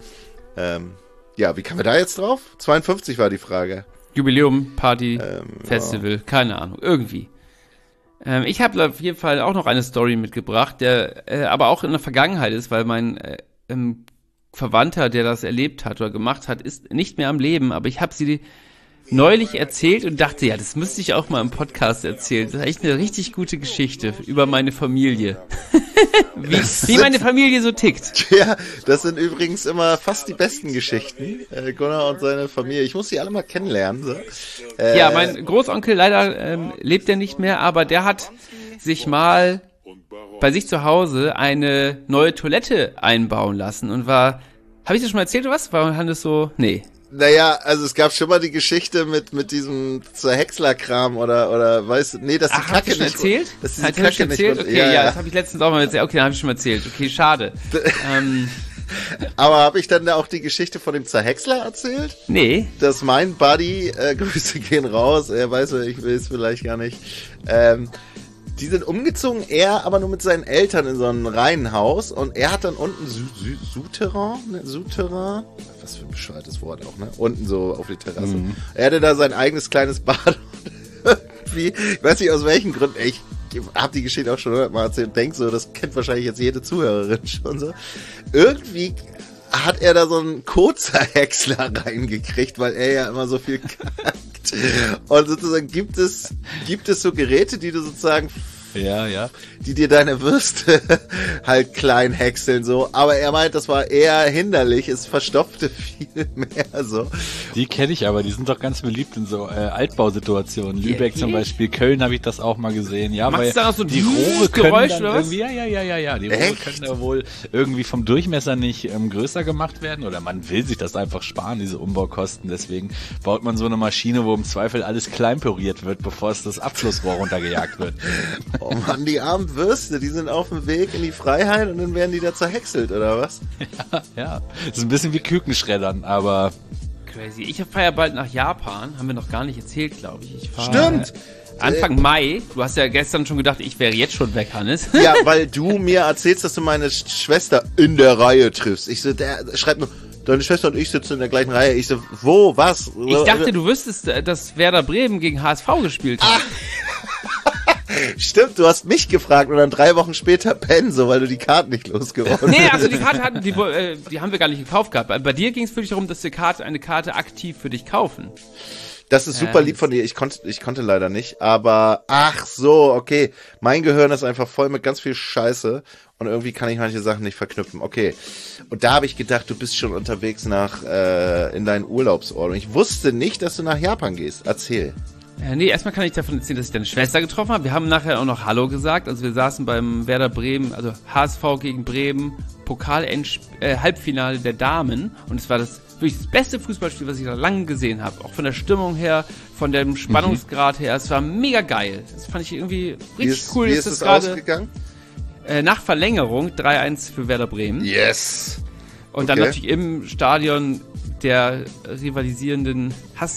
Ja, wie kamen wir da jetzt drauf? 52 war die Frage. Jubiläum, Party, Festival, keine Ahnung, irgendwie. Ich habe auf jeden Fall auch noch eine Story mitgebracht, der aber auch in der Vergangenheit ist, weil mein Verwandter, der das erlebt hat oder gemacht hat, ist nicht mehr am Leben, aber ich habe sie neulich erzählt und dachte, ja, das müsste ich auch mal im Podcast erzählen. Das ist echt eine richtig gute Geschichte über meine Familie. wie meine Familie so tickt. Ja, das sind übrigens immer fast die besten Geschichten. Gunnar und seine Familie. Ich muss sie alle mal kennenlernen. So. Ja, mein Großonkel leider lebt ja nicht mehr, aber der hat sich mal bei sich zu Hause eine neue Toilette einbauen lassen und war, habe ich das schon mal erzählt oder was? War Hannes so, nee. Naja, also es gab schon mal die Geschichte mit diesem Zerhäcksler-Kram oder weißt du, nee, dass die Kacke nicht erzählt? Dass die Hat Kacke schon nicht erzählt? Okay, ja, das habe ich letztens auch mal erzählt. Okay, dann habe ich schon mal erzählt. Okay, schade. Aber habe ich dann da auch die Geschichte von dem Zerhäcksler erzählt? Nee. Dass mein Buddy, Grüße gehen raus, er weiß, ich will es vielleicht gar nicht, die sind umgezogen, er aber nur mit seinen Eltern in so ein Reihenhaus und er hat dann unten Souterrain, was für ein bescheuertes Wort auch, ne? Unten so auf die Terrasse. Mhm. Er hatte da sein eigenes kleines Bad und irgendwie, ich weiß nicht aus welchen Gründen, ich habe die Geschichte auch schon 100-mal erzählt und denk so, das kennt wahrscheinlich jetzt jede Zuhörerin schon so. Irgendwie hat er da so einen Kotzerhäcksler reingekriegt, weil er ja immer so viel kackt. Und sozusagen gibt es so Geräte, die du sozusagen die dir deine Würste halt klein häckseln, so. Aber er meint, das war eher hinderlich, es verstopfte viel mehr, so. Die kenne ich aber, die sind doch ganz beliebt in so Altbausituationen. Lübeck zum Beispiel, Köln habe ich das auch mal gesehen. Ja, machst weil du da auch so die Rohre können Geräusch, dann oder was? Ja. Die Rohre können ja wohl irgendwie vom Durchmesser nicht größer gemacht werden oder man will sich das einfach sparen, diese Umbaukosten. Deswegen baut man so eine Maschine, wo im Zweifel alles klein püriert wird, bevor es das Abflussrohr runtergejagt wird. Oh Mann, die armen Würste, die sind auf dem Weg in die Freiheit und dann werden die da zerhäckselt, oder was? Ja. Das ist ein bisschen wie Kükenschreddern, aber... Crazy. Ich fahre ja bald nach Japan, haben wir noch gar nicht erzählt, glaube ich. Stimmt! Anfang Mai, du hast ja gestern schon gedacht, ich wäre jetzt schon weg, Hannes. Ja, weil du mir erzählst, dass du meine Schwester in der Reihe triffst. Ich so, der schreibt nur, deine Schwester und ich sitzen in der gleichen Reihe. Ich so, wo, was? Ich dachte, du wüsstest, dass Werder Bremen gegen HSV gespielt hat. Stimmt, du hast mich gefragt und dann 3 Wochen später so, weil du die Karten nicht losgeworden bist. Nee, also die Karte hatten, die haben wir gar nicht gekauft gehabt. Bei dir ging es wirklich darum, dass wir eine Karte aktiv für dich kaufen. Das ist super lieb von dir. Ich konnte leider nicht, aber ach so, okay. Mein Gehirn ist einfach voll mit ganz viel Scheiße und irgendwie kann ich manche Sachen nicht verknüpfen. Okay. Und da habe ich gedacht, du bist schon unterwegs in deinen Urlaubsort. Und ich wusste nicht, dass du nach Japan gehst. Erzähl. Nee, erstmal kann ich davon erzählen, dass ich deine Schwester getroffen habe. Wir haben nachher auch noch Hallo gesagt. Also wir saßen beim Werder Bremen, also HSV gegen Bremen, Halbfinale der Damen. Und es war wirklich das beste Fußballspiel, was ich da lange gesehen habe. Auch von der Stimmung her, von dem Spannungsgrad her. Es war mega geil. Das fand ich irgendwie richtig cool. Wie ist es ausgegangen? Nach Verlängerung 3-1 für Werder Bremen. Yes! Und dann natürlich im Stadion der rivalisierenden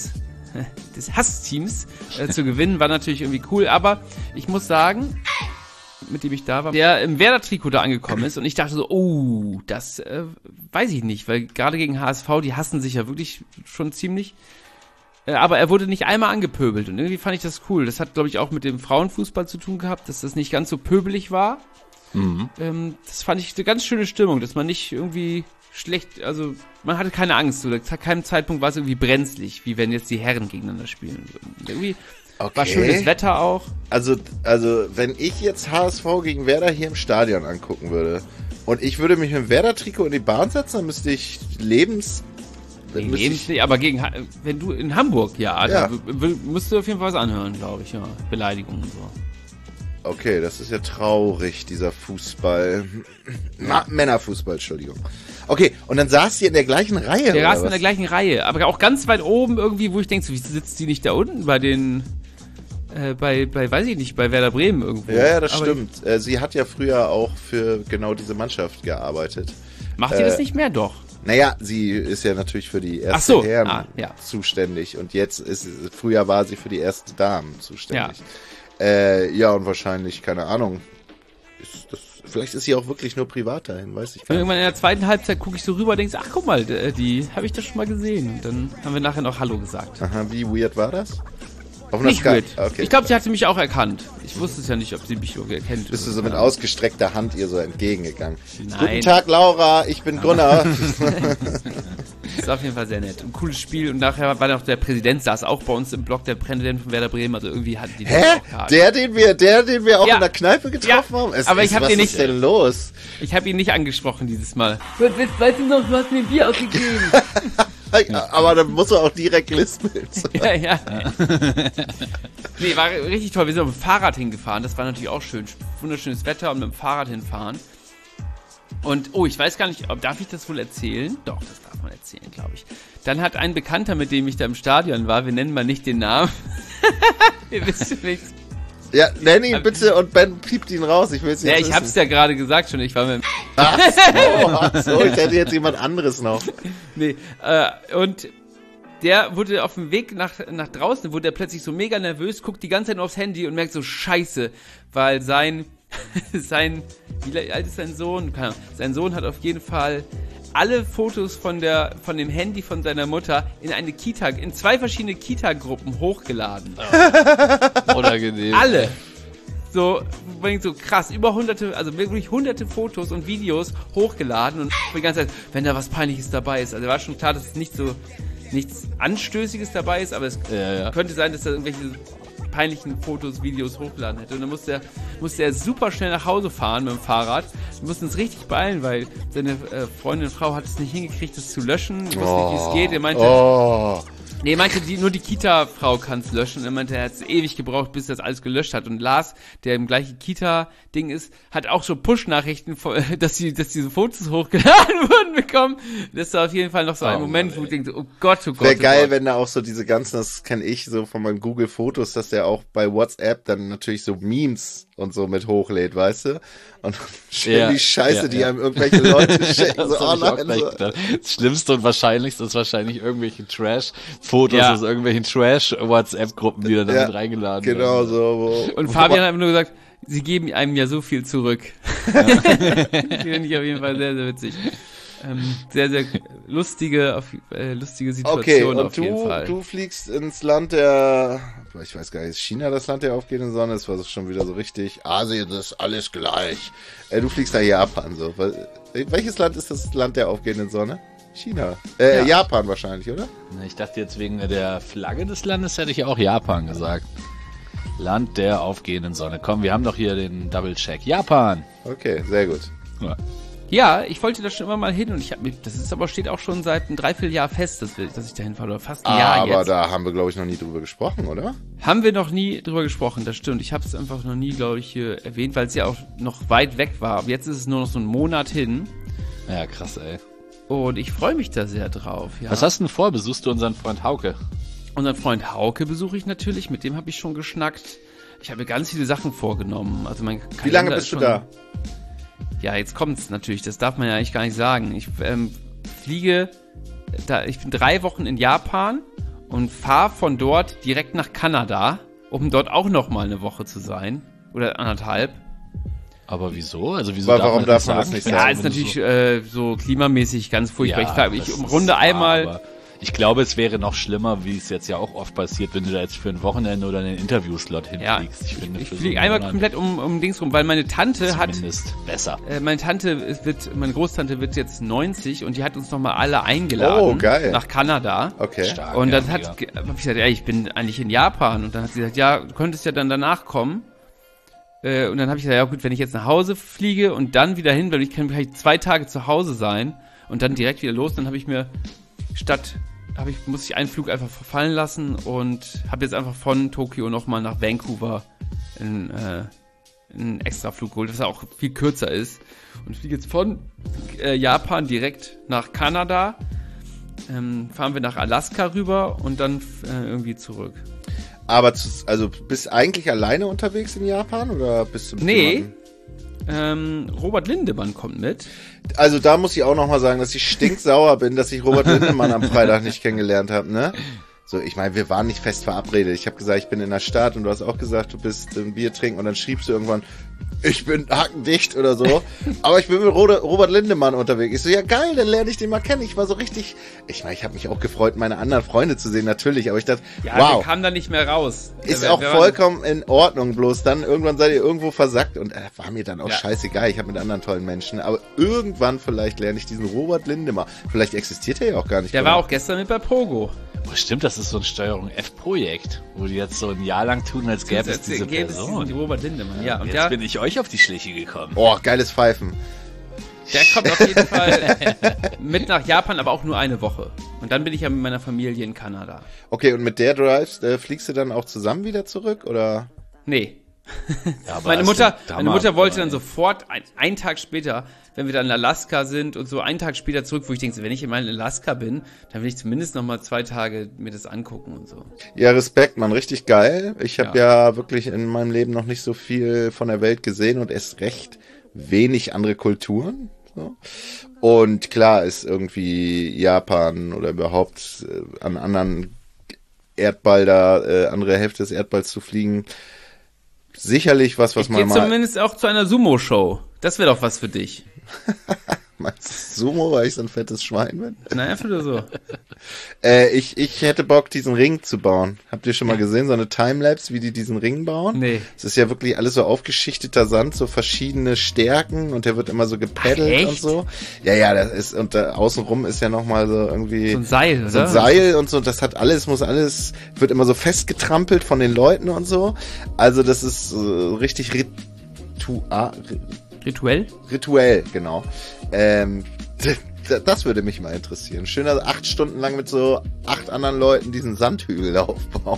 des Hassteams zu gewinnen, war natürlich irgendwie cool, aber ich muss sagen, mit dem ich da war, der im Werder-Trikot da angekommen ist und ich dachte so, das weiß ich nicht, weil gerade gegen HSV, die hassen sich ja wirklich schon ziemlich, aber er wurde nicht einmal angepöbelt und irgendwie fand ich das cool. Das hat, glaube ich, auch mit dem Frauenfußball zu tun gehabt, dass das nicht ganz so pöbelig war. Das fand ich eine ganz schöne Stimmung, dass man nicht irgendwie schlecht, also man hatte keine Angst, oder zu keinem Zeitpunkt war es irgendwie brenzlig, wie wenn jetzt die Herren gegeneinander spielen würden. Irgendwie war schönes Wetter auch. Also wenn ich jetzt HSV gegen Werder hier im Stadion angucken würde und ich würde mich mit dem Werder-Trikot in die Bahn setzen, dann müsste ich aber wenn du in Hamburg, da musst du auf jeden Fall was anhören, glaube ich, ja. Beleidigungen und so. Okay, das ist ja traurig, dieser Fußball. Männerfußball, Entschuldigung. Okay, und dann saß sie in der gleichen Reihe, Der saß in der gleichen Reihe, aber auch ganz weit oben irgendwie, wo ich denke, so, wieso sitzt die nicht da unten bei den, weiß ich nicht, bei Werder Bremen irgendwo? Ja, das stimmt. Sie hat ja früher auch für genau diese Mannschaft gearbeitet. Macht sie das nicht mehr? Doch. Naja, sie ist ja natürlich für die erste Herren zuständig. und früher war sie für die erste Damen zuständig. Ja, und wahrscheinlich, keine Ahnung, vielleicht ist sie auch wirklich nur privat dahin, weiß ich gar nicht. Irgendwann in der zweiten Halbzeit gucke ich so rüber und denke, ach guck mal, die habe ich doch schon mal gesehen. Und dann haben wir nachher noch Hallo gesagt. Aha, wie weird war das? Nicht weird. Okay. Ich glaube, sie hatte mich auch erkannt. Ich wusste es ja nicht, ob sie mich irgendwie erkennt. Bist du so mit ausgestreckter Hand ihr so entgegengegangen? Nein. Guten Tag, Laura, ich bin Gunnar. Das ist auf jeden Fall sehr nett. Ein cooles Spiel. Und nachher war noch der Präsident, saß auch bei uns im Blog, der Präsident von Werder Bremen. Also irgendwie hatten die auch der, den wir auch in der Kneipe getroffen haben? Aber ich habe ihn nicht. Was ist denn los? Ich habe ihn nicht angesprochen dieses Mal. Weißt du noch, du hast mir ein Bier ausgegeben. Aber dann muss er auch direkt lispeln. Ja. Nee, war richtig toll. Wir sind mit dem Fahrrad hingefahren. Das war natürlich auch schön. Wunderschönes Wetter und mit dem Fahrrad hinfahren. Und, ich weiß gar nicht, darf ich das wohl erzählen? Doch, das darf man erzählen, glaube ich. Dann hat ein Bekannter, mit dem ich da im Stadion war, wir nennen mal nicht den Namen. Ihr wisst ja nichts. Ja, nenn ihn bitte und Ben piept ihn raus. Ich will es jetzt ich hab's ja gerade gesagt schon. Ich war mit Ach so, ich hätte jetzt jemand anderes noch. Nee, und der wurde auf dem Weg nach draußen, wurde er plötzlich so mega nervös, guckt die ganze Zeit nur aufs Handy und merkt so, scheiße, weil wie alt ist sein Sohn? Keine Ahnung. Sein Sohn hat auf jeden Fall alle Fotos von dem Handy von seiner Mutter in 2 verschiedene Kita-Gruppen hochgeladen. Unangenehm. Alle. So krass, über wirklich hunderte Fotos und Videos hochgeladen und die ganze Zeit, wenn da was Peinliches dabei ist. Also war schon klar, dass es nichts Anstößiges dabei ist, aber es könnte sein, dass da irgendwelche peinlichen Fotos, Videos hochgeladen hätte. Und dann musste er super schnell nach Hause fahren mit dem Fahrrad. Wir mussten uns richtig beeilen, weil seine Freundin und Frau hat es nicht hingekriegt, das zu löschen. Ich wusste nicht, wie es geht. Er meinte, nur die Kita-Frau kann es löschen. Er meinte, er hat es ewig gebraucht, bis er das alles gelöscht hat. Und Lars, der im gleichen Kita-Ding ist, hat auch schon Push-Nachrichten, dass diese Fotos hochgeladen wurden bekommen. Das war auf jeden Fall noch so ein Moment, wo ich denke, oh Gott. Wäre geil, wenn da auch so diese ganzen, das kenne ich so von meinen Google-Fotos, dass der auch bei WhatsApp dann natürlich so Memes und so mit hochlädt, weißt du? Und schön die Scheiße, die einem irgendwelche Leute schicken. So, das Schlimmste und Wahrscheinlichste ist wahrscheinlich irgendwelche Trash-Fotos aus irgendwelchen Trash-WhatsApp-Gruppen, die dann damit reingeladen werden. Genau so. Und Fabian hat nur gesagt, sie geben einem ja so viel zurück. Die finde ich auf jeden Fall sehr, sehr witzig. Sehr, sehr lustige Situation auf jeden Fall. Du fliegst ins Land der, ich weiß gar nicht, ist China das Land der aufgehenden Sonne? Das war schon wieder so richtig, Asien ist alles gleich. Du fliegst nach Japan, so. Welches Land ist das Land der aufgehenden Sonne? China. Japan wahrscheinlich, oder? Ich dachte jetzt wegen der Flagge des Landes hätte ich auch Japan gesagt. Land der aufgehenden Sonne. Komm, wir haben doch hier den Double-Check. Japan. Okay, sehr gut. Ja, ich wollte da schon immer mal hin und steht auch schon seit einem Dreivierteljahr fest, dass ich dahin fahre, oder fast ein Jahr jetzt. Aber da haben wir, glaube ich, noch nie drüber gesprochen, oder? Haben wir noch nie drüber gesprochen, das stimmt. Ich habe es einfach noch nie, glaube ich, erwähnt, weil es ja auch noch weit weg war. Aber jetzt ist es nur noch so ein Monat hin. Ja, krass, ey. Und ich freue mich da sehr drauf, ja. Was hast du denn vor? Besuchst du unseren Freund Hauke? Unseren Freund Hauke besuche ich natürlich, mit dem habe ich schon geschnackt. Ich habe mir ganz viele Sachen vorgenommen. Also mein Kalender. Wie lange bist du da? Ja, jetzt kommt's natürlich, das darf man ja eigentlich gar nicht sagen. Ich fliege, ich bin 3 Wochen in Japan und fahre von dort direkt nach Kanada, um dort auch nochmal eine Woche zu sein. Oder 1,5. Aber wieso? Also warum darf man das nicht sagen? Ja, ist natürlich so klimamäßig ganz furchtbar. Ich runde einmal... Ich glaube, es wäre noch schlimmer, wie es jetzt ja auch oft passiert, wenn du da jetzt für ein Wochenende oder einen Interviewslot hinfliegst. Ja, Ich finde, ich für fliege so einen einmal Monat komplett um Dings rum, weil meine Tante hat, zumindest besser. meine Großtante wird jetzt 90 und die hat uns nochmal alle eingeladen. Oh, geil. Nach Kanada. Okay. Stark, Und dann ja, hab mega. ich gesagt, ja, ich bin eigentlich in Japan. Und dann hat sie gesagt, ja, du könntest ja dann danach kommen. Und dann habe ich gesagt, ja gut, wenn ich jetzt nach Hause fliege und dann wieder hin, weil ich kann vielleicht 2 Tage zu Hause sein und dann direkt wieder los, dann habe ich mir muss ich einen Flug einfach verfallen lassen und habe jetzt einfach von Tokio nochmal nach Vancouver einen extra Flug geholt, was ja auch viel kürzer ist. Und fliege jetzt von Japan direkt nach Kanada, fahren wir nach Alaska rüber und dann irgendwie zurück. Aber also bist du eigentlich alleine unterwegs in Japan oder bist du mit jemandem? Robert Lindemann kommt mit. Also da muss ich auch nochmal sagen, dass ich stinksauer bin, dass ich Robert Lindemann am Freitag nicht kennengelernt habe, ne? So, ich meine, wir waren nicht fest verabredet. Ich habe gesagt, ich bin in der Stadt und du hast auch gesagt, du bist ein Bier trinken und dann schriebst du irgendwann, ich bin hackendicht oder so. Aber ich bin mit Robert Lindemann unterwegs. Ich so, ja geil, dann lerne ich den mal kennen. Ich war so richtig, ich meine, ich habe mich auch gefreut, meine anderen Freunde zu sehen, natürlich. Aber ich dachte, Ja, wow, wir kamen da nicht mehr raus. ist auch vollkommen in Ordnung. Bloß dann irgendwann seid ihr irgendwo versackt und war mir dann auch Ja. scheißegal. Ich habe mit anderen tollen Menschen. Aber irgendwann vielleicht lerne ich diesen Robert Lindemann. Vielleicht existiert er ja auch gar nicht. Der war auch gestern mit bei Pogo. Oh, stimmt, das ist so ein Steuerung F-Projekt, wo die jetzt so ein Jahr lang tun, als gäbe es diese Die Person. Robert Lindemann, ja. Und Jetzt bin ich euch auf die Schliche gekommen. Oh, geiles Pfeifen. der kommt auf jeden Fall mit nach Japan, aber auch nur eine Woche. Und dann bin ich ja mit meiner Familie in Kanada. Okay, und mit der fliegst du dann auch zusammen wieder zurück, oder? Nee. Ja, aber Meine hast Mutter, du meine Mutter wollte dann sofort, einen Tag später, wenn wir dann in Alaska sind und so einen Tag später zurück, wo ich denke, wenn ich mal in Alaska bin, dann will ich zumindest noch mal 2 Tage mir das angucken und so. Ja, Respekt, Mann, richtig geil. Ich habe ja wirklich in meinem Leben noch nicht so viel von der Welt gesehen und erst recht wenig andere Kulturen. So. Und klar ist irgendwie Japan oder überhaupt an anderen Erdball da, andere Hälfte des Erdballs zu fliegen, sicherlich was Ich man gehe mal... zumindest auch zu einer Sumo-Show. Das wäre doch was für dich. Meinst du Sumo, weil ich so ein fettes Schwein bin? Na, einfach nur so. Ich hätte Bock, diesen Ring zu bauen. Habt ihr schon mal gesehen, so eine Timelapse, wie die diesen Ring bauen? Nee. Es ist ja wirklich alles so aufgeschichteter Sand, so verschiedene Stärken und der wird immer so gepeddelt Ach, und echt? so. Ja, das ist, und da außenrum ist ja nochmal so irgendwie So ein Seil, oder? so ein Seil und so, das hat alles, wird immer so festgetrampelt von den Leuten und so. Also das ist richtig Rituell? genau. Das würde mich mal interessieren. Schöner 8 Stunden lang mit so 8 anderen Leuten diesen Sandhügel aufbauen.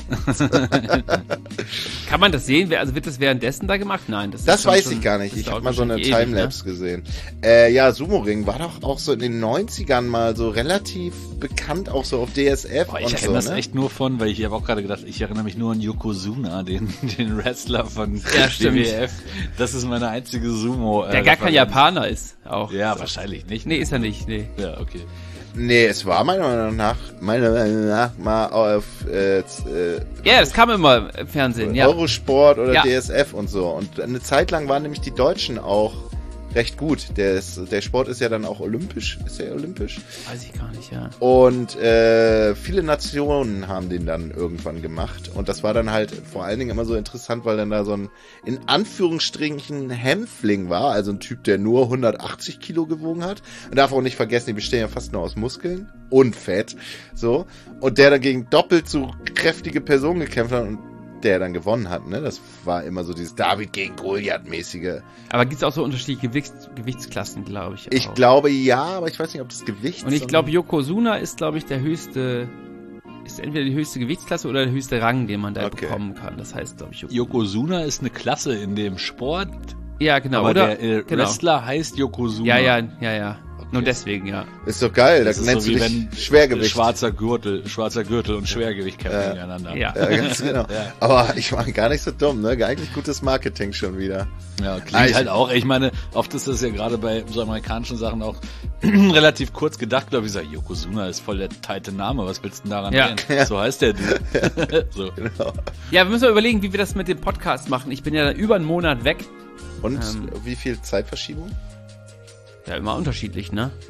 Kann man das sehen? Also wird das währenddessen da gemacht? Nein. Das Das ist schon weiß schon- ich gar nicht. das Ich dauert habe mal so eine wahrscheinlich ewig, Timelapse gesehen. Ja, Sumo-Ring war doch auch so in den 90ern mal so relativ bekannt, auch so auf DSF Boah, ich und erinnere so, das ne? echt nur von, weil ich habe auch gerade gedacht, ich erinnere mich nur an Yokozuna, den Wrestler von Ja, stimmt. WWF. Das ist meine einzige Sumo. Der gar kein Japaner ist, auch. Ja, wahrscheinlich nicht. Nee, ist er nicht, nee. Ja, okay. Nee, es war meiner Meinung nach mal auf Ja, das kam immer im Fernsehen, ja. Eurosport oder Ja. DSF und so. Und eine Zeit lang waren nämlich die Deutschen auch recht gut. Der Sport ist ja dann auch olympisch. Ist er olympisch? Weiß ich gar nicht, ja. Und viele Nationen haben den dann irgendwann gemacht. Und das war dann halt vor allen Dingen immer so interessant, weil dann da so ein in Anführungsstrichen Hämpfling war. Also ein Typ, der nur 180 Kilo gewogen hat. Und darf auch nicht vergessen, die bestehen ja fast nur aus Muskeln und Fett. So. Und der dann gegen doppelt so kräftige Personen gekämpft hat und der dann gewonnen hat. Ne? Das war immer so dieses David gegen Goliath-mäßige. Aber gibt's auch so unterschiedliche Gewichtsklassen, glaube ich. Ich auch. glaube ja, aber ich weiß nicht, ob das Gewicht Und ich glaube, Yokozuna ist, glaube ich, ist entweder die höchste Gewichtsklasse oder der höchste Rang, den man da Okay. bekommen kann. Das heißt, glaube ich, Yokozuna ist eine Klasse in dem Sport, Ja, genau, aber oder? der Genau. Wrestler heißt Yokozuna. Ja. Nur deswegen, ja. Ist doch geil, da Das ist nennst so du wie dich wenn Schwergewicht. schwarzer Gürtel und Schwergewicht kämpfen gegeneinander. Ja. Ja, ganz genau. Aber ich war gar nicht so dumm, ne? Eigentlich gutes Marketing schon wieder. Ja, klingt Also- halt auch. Ich meine, oft ist das ja gerade bei so amerikanischen Sachen auch relativ kurz gedacht, glaube ich. Sag, Yokozuna ist voll der tighte Name. Was willst du denn daran Ja. drehen? So heißt der Dude. So. Ja, wir müssen mal überlegen, wie wir das mit dem Podcast machen. Ich bin ja über einen Monat weg. Und wie viel Zeitverschiebung? Ja, immer unterschiedlich, ne?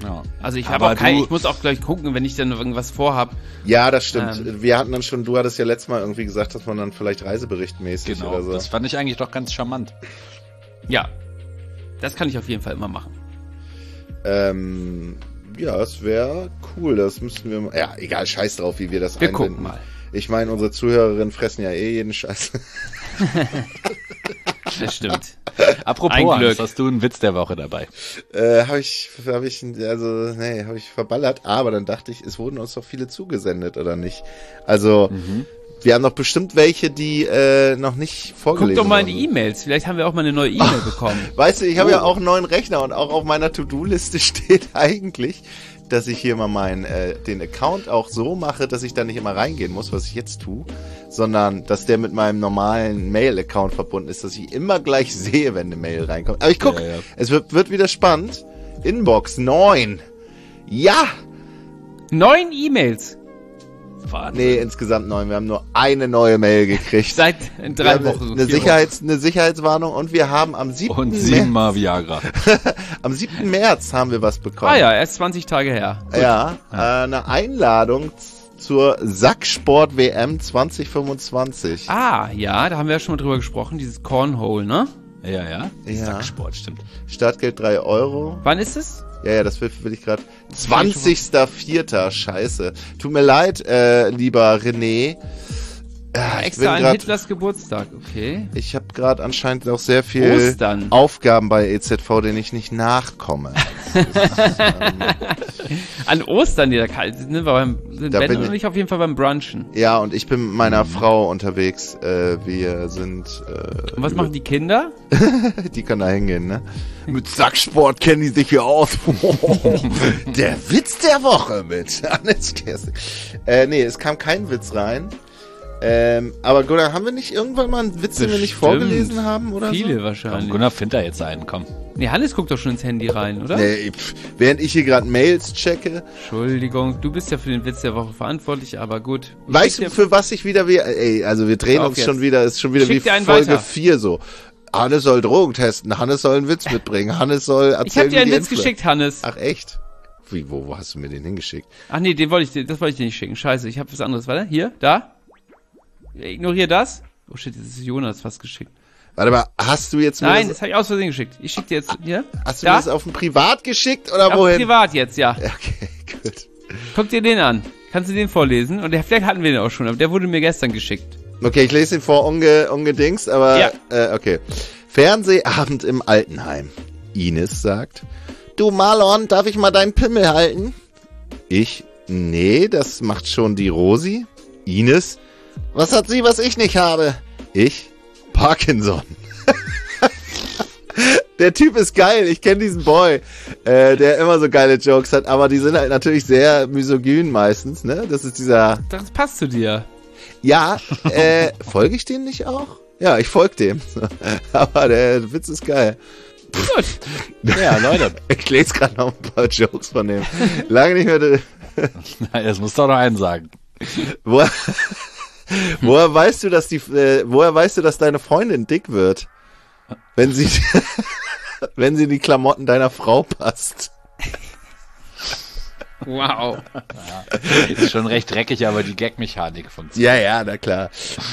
Ja. Also ich Aber ich muss auch gleich gucken, wenn ich dann irgendwas vorhab. Ja, das stimmt. Wir hatten dann schon, du hattest ja letztes Mal irgendwie gesagt, dass man dann vielleicht reiseberichtmäßig Genau, oder so. das fand ich eigentlich doch ganz charmant. Ja, das kann ich auf jeden Fall immer machen. Ja, es wäre cool, das müssten wir mal. Ja, egal, scheiß drauf, wie wir das Wir einbinden. gucken mal. Ich meine, unsere Zuhörerinnen fressen ja jeden Scheiß. Das stimmt. Apropos, Ein Glück. Hans, hast du einen Witz der Woche dabei? Hab ich verballert, aber dann dachte ich, es wurden uns doch viele zugesendet, oder nicht? Also, wir haben doch bestimmt welche, die noch nicht vorgelesen Guck doch mal in wurden. die E-Mails. Vielleicht haben wir auch mal eine neue E-Mail bekommen. Weißt du, ich habe ja auch einen neuen Rechner und auch auf meiner To-Do-Liste steht eigentlich, dass ich hier mal den Account auch so mache, dass ich da nicht immer reingehen muss, was ich jetzt tue, sondern dass der mit meinem normalen Mail-Account verbunden ist, dass ich immer gleich sehe, wenn eine Mail reinkommt. Aber ich guck, Ja. es wird wieder spannend. Inbox 9. Ja! 9 E-Mails. Wahnsinn. Nee, insgesamt 9. Wir haben nur eine neue Mail gekriegt. Seit Wir 3 haben Wochen. eine 4 Wochen. Sicherheitswarnung und wir haben am 7. Und 7-mal Viagra. Am 7. März haben wir was bekommen. Ah ja, erst 20 Tage her. Ja, eine Einladung zur Sacksport WM 2025. Ah, ja, da haben wir ja schon mal drüber gesprochen, dieses Cornhole, ne? Ja. Ja. Sacksport, stimmt. Startgeld 3 Euro. Wann ist es? Ja, das will ich gerade. 20.04. Scheiße. Tut mir leid, lieber René. Ich Extra bin an Hitlers Geburtstag, okay. Ich habe gerade anscheinend auch sehr viel Ostern. Aufgaben bei EZV, denen ich nicht nachkomme. An Ostern, die da kalt sind, ne? Sind Da Ben bin und ich auf jeden Fall beim Brunchen. Ja, und ich bin mit meiner Frau unterwegs. Wir sind... Und was machen die Kinder? Die kann da hingehen, ne? Mit Sacksport kennen die sich hier aus. Der Witz der Woche mit Hannes Kersting. Nee, es kam kein Witz rein. Aber Gunnar, haben wir nicht irgendwann mal einen Witz, den wir nicht Bestimmt. vorgelesen haben oder Viele Komm, wahrscheinlich. Gunnar, find da jetzt einen, komm. Nee, Hannes guckt doch schon ins Handy rein, oder? so? Nee, während ich hier gerade Mails checke. Entschuldigung, du bist ja für den Witz der Woche verantwortlich, aber gut. Weißt du, für was ich wieder... also wir drehen Auf uns jetzt. schon wieder, ist schon wieder Schick wie dir einen Folge weiter. 4 so. Hannes soll Drogen testen, Hannes soll einen Witz mitbringen, Hannes soll erzählen, Ich hab dir wie einen die Witz geschickt, Hannes. Ach echt? Wie, wo hast du mir den hingeschickt? Ach nee, das wollte ich dir nicht schicken. Scheiße, ich habe was anderes. Warte, hier, da. Ignoriere das. Oh shit, das ist Jonas fast geschickt. Warte mal, hast du jetzt mir Nein, das, das habe ich aus Versehen geschickt. Ich schicke dir jetzt hier. hast du da? mir das auf dem Privat geschickt oder Auf wohin? privat jetzt, ja. Okay, gut. Guck dir den an. Kannst du den vorlesen? Und vielleicht hatten wir den auch schon, aber der wurde mir gestern geschickt. Okay, ich lese ihn vor ungedingst, aber Ja. okay. Fernsehabend im Altenheim. Ines sagt, du Marlon, darf ich mal deinen Pimmel halten? Ich, nee, das macht schon die Rosi. Ines, was hat sie, was ich nicht habe? Ich, Parkinson. Der Typ ist geil, ich kenne diesen Boy, der immer so geile Jokes hat, aber die sind halt natürlich sehr misogyn meistens, ne? Das ist dieser... Das passt zu dir. Ja, folge ich dem nicht auch? Ja, ich folge dem. Aber der Witz ist geil. Gut. Ja, Leute. Ich lese gerade noch ein paar Jokes von dem. Lange nicht mehr... Nein, das muss doch noch einen sagen. Woher weißt du, dass deine Freundin dick wird? Wenn sie in die Klamotten deiner Frau passt. Wow. Ist schon recht dreckig, aber die Gag-Mechanik funktioniert. Ja, na klar.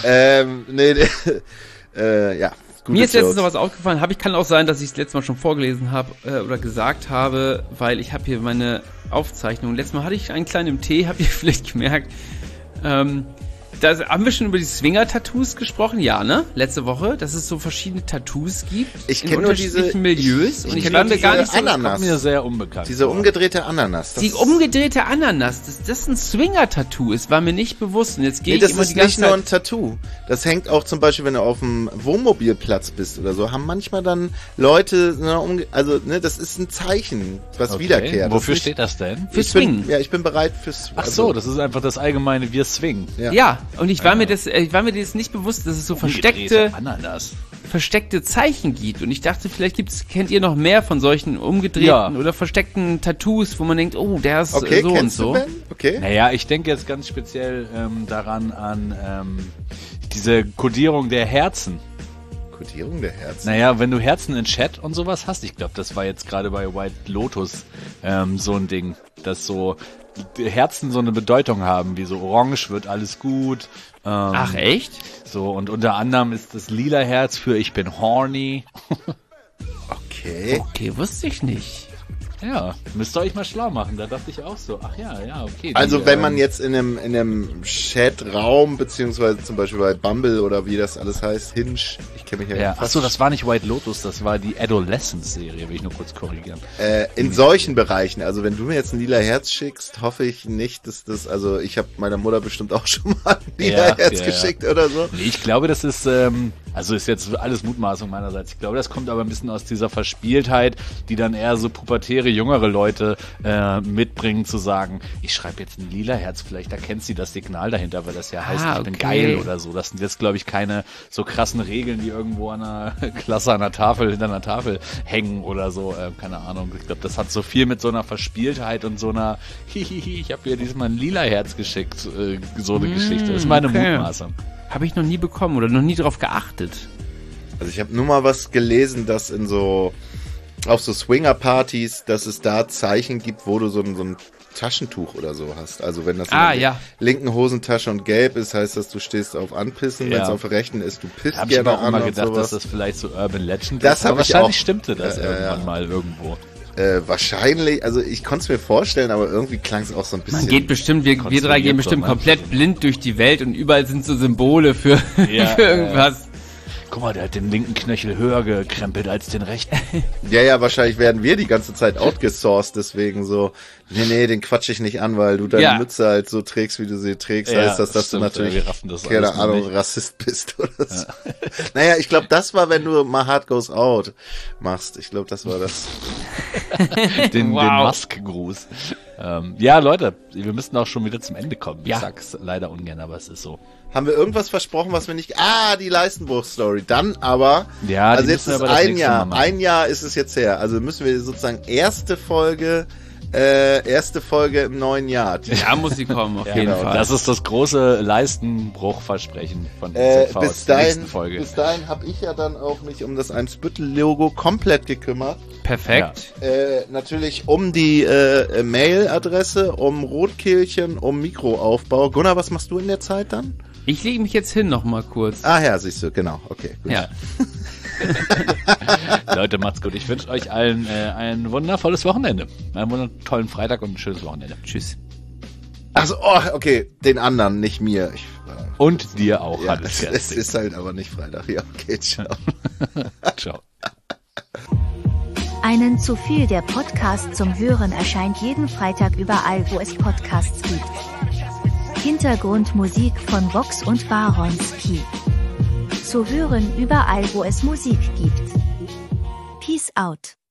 Ja. Mir ist letztens Jokes. noch was aufgefallen. Kann auch sein, dass ich es letztes Mal schon vorgelesen habe oder gesagt habe, weil ich habe hier meine Aufzeichnung. Letztes Mal hatte ich einen kleinen Tee, habt ihr vielleicht gemerkt. Da haben wir schon über die Swinger-Tattoos gesprochen, ja, ne? Letzte Woche, dass es so verschiedene Tattoos gibt Ich in kenn nur unterschiedlichen Milieus. Und ich kenn war nur mir gar diese nicht so... Ananas. Kommt mir sehr unbekannt. Diese umgedrehte Ananas. Das Die umgedrehte Ananas, das ein Swinger-Tattoo ist, war mir nicht bewusst. Und jetzt gehe Nee, ich das immer ist die ganze nicht nur Zeit... ein Tattoo. Das hängt auch zum Beispiel, wenn du auf dem Wohnmobilplatz bist oder so, haben manchmal dann Leute, das ist ein Zeichen, was Okay. wiederkehrt. Wofür Das ist steht das denn? Für ich bin, Swingen. ja, ich bin bereit fürs... Ach so, das ist einfach das allgemeine Wir swingen. Ja, und ich war mir das nicht bewusst, dass es so Umgedrehte Ananas. versteckte Zeichen gibt. Und ich dachte, vielleicht kennt ihr noch mehr von solchen umgedrehten oder versteckten Tattoos, wo man denkt, oh, der ist Okay, so und kennst so. du, Ben? Okay. Naja, ich denke jetzt ganz speziell daran an diese Kodierung der Herzen. Kodierung der Herzen? Naja, wenn du Herzen in Chat und sowas hast, ich glaube, das war jetzt gerade bei White Lotus so ein Ding, dass so die Herzen so eine Bedeutung haben, wie so orange wird alles gut. Ach, echt? So, und unter anderem ist das lila Herz für ich bin horny. Okay. Okay, wusste ich nicht. Ja, müsst ihr euch mal schlau machen. Da dachte ich auch so, ach ja, okay. Also wenn man jetzt in einem Chat-Raum, beziehungsweise zum Beispiel bei Bumble oder wie das alles heißt, Hinge, ich kenne mich ja Achso, das war nicht White Lotus, das war die Adolescence-Serie, will ich nur kurz korrigieren. in solchen Bereichen, also wenn du mir jetzt ein lila Herz schickst, hoffe ich nicht, dass das, also ich habe meiner Mutter bestimmt auch schon mal ein lila Herz geschickt oder so. Nee, ich glaube, das ist, also ist jetzt alles Mutmaßung meinerseits. Ich glaube, das kommt aber ein bisschen aus dieser Verspieltheit, die dann eher so pubertäre, jüngere Leute mitbringen, zu sagen, ich schreibe jetzt ein lila Herz, vielleicht erkennt sie das Signal dahinter, weil das ja heißt, ich bin geil oder so. Das sind jetzt, glaube ich, keine so krassen Regeln, die irgendwo an einer Klasse, an der Tafel, hinter einer Tafel hängen oder so. Keine Ahnung. Ich glaube, das hat so viel mit so einer Verspieltheit und so einer, hihihi, ich habe dir diesmal ein lila Herz geschickt, so eine Geschichte. Das ist meine Mutmaßung. Habe ich noch nie bekommen oder noch nie drauf geachtet. Also ich habe nur mal was gelesen, dass auf so Swinger-Partys, dass es da Zeichen gibt, wo du so ein Taschentuch oder so hast. Also wenn das in der linken Hosentasche und gelb ist, heißt das, du stehst auf Anpissen. Wenn es auf der rechten ist, du pisst hab gerne ich aber auch an mal und gedacht, sowas. dass das vielleicht so Urban Legend Das ist. hab Aber ich wahrscheinlich auch. stimmte das irgendwann mal irgendwo. Wahrscheinlich, also ich konnte es mir vorstellen, aber irgendwie klang es auch so ein bisschen. Man geht bestimmt, wir drei gehen bestimmt komplett blind durch die Welt und überall sind so Symbole für, für irgendwas. Guck mal, der hat den linken Knöchel höher gekrempelt als den rechten. Ja, wahrscheinlich werden wir die ganze Zeit outgesourced, deswegen so, nee, den quatsch ich nicht an, weil du deine Mütze halt so trägst, wie du sie trägst, heißt das, dass du natürlich, keine Ahnung, Rassist bist oder so. Naja, ich glaube, das war, wenn du My Heart Goes Out machst. Ich glaube, das war das. den Musk-Gruß. Ja, Leute, wir müssen auch schon wieder zum Ende kommen. Ich sag's leider ungern, aber es ist so. Haben wir irgendwas versprochen, was wir nicht... die Leistenbruch-Story. Dann aber... Ja, also jetzt ist ein Jahr ist es jetzt her. Also müssen wir sozusagen erste Folge im neuen Jahr. Ja, muss sie kommen, auf jeden Fall. Das ist das große Leistenbruchversprechen von EZV. Bis dahin habe ich ja dann auch mich um das Eimsbüttel-Logo komplett gekümmert. Perfekt. Natürlich um die Mailadresse, um Rotkehlchen, um Mikroaufbau. Gunnar, was machst du in der Zeit dann? Ich lege mich jetzt hin noch mal kurz. Ah ja, siehst du, genau. Okay, gut. Ja. Leute, macht's gut. Ich wünsche euch allen ein wundervolles Wochenende. Einen wundervollen tollen Freitag und ein schönes Wochenende. Tschüss. Achso, okay, den anderen, nicht mir. Und dir auch. Ja, es ist halt aber nicht Freitag. Ja, okay, ciao. Ciao. Einen zu viel, der Podcast zum Hören erscheint jeden Freitag überall, wo es Podcasts gibt. Hintergrundmusik von Vox und Baronski. Zu hören überall, wo es Musik gibt. Peace out.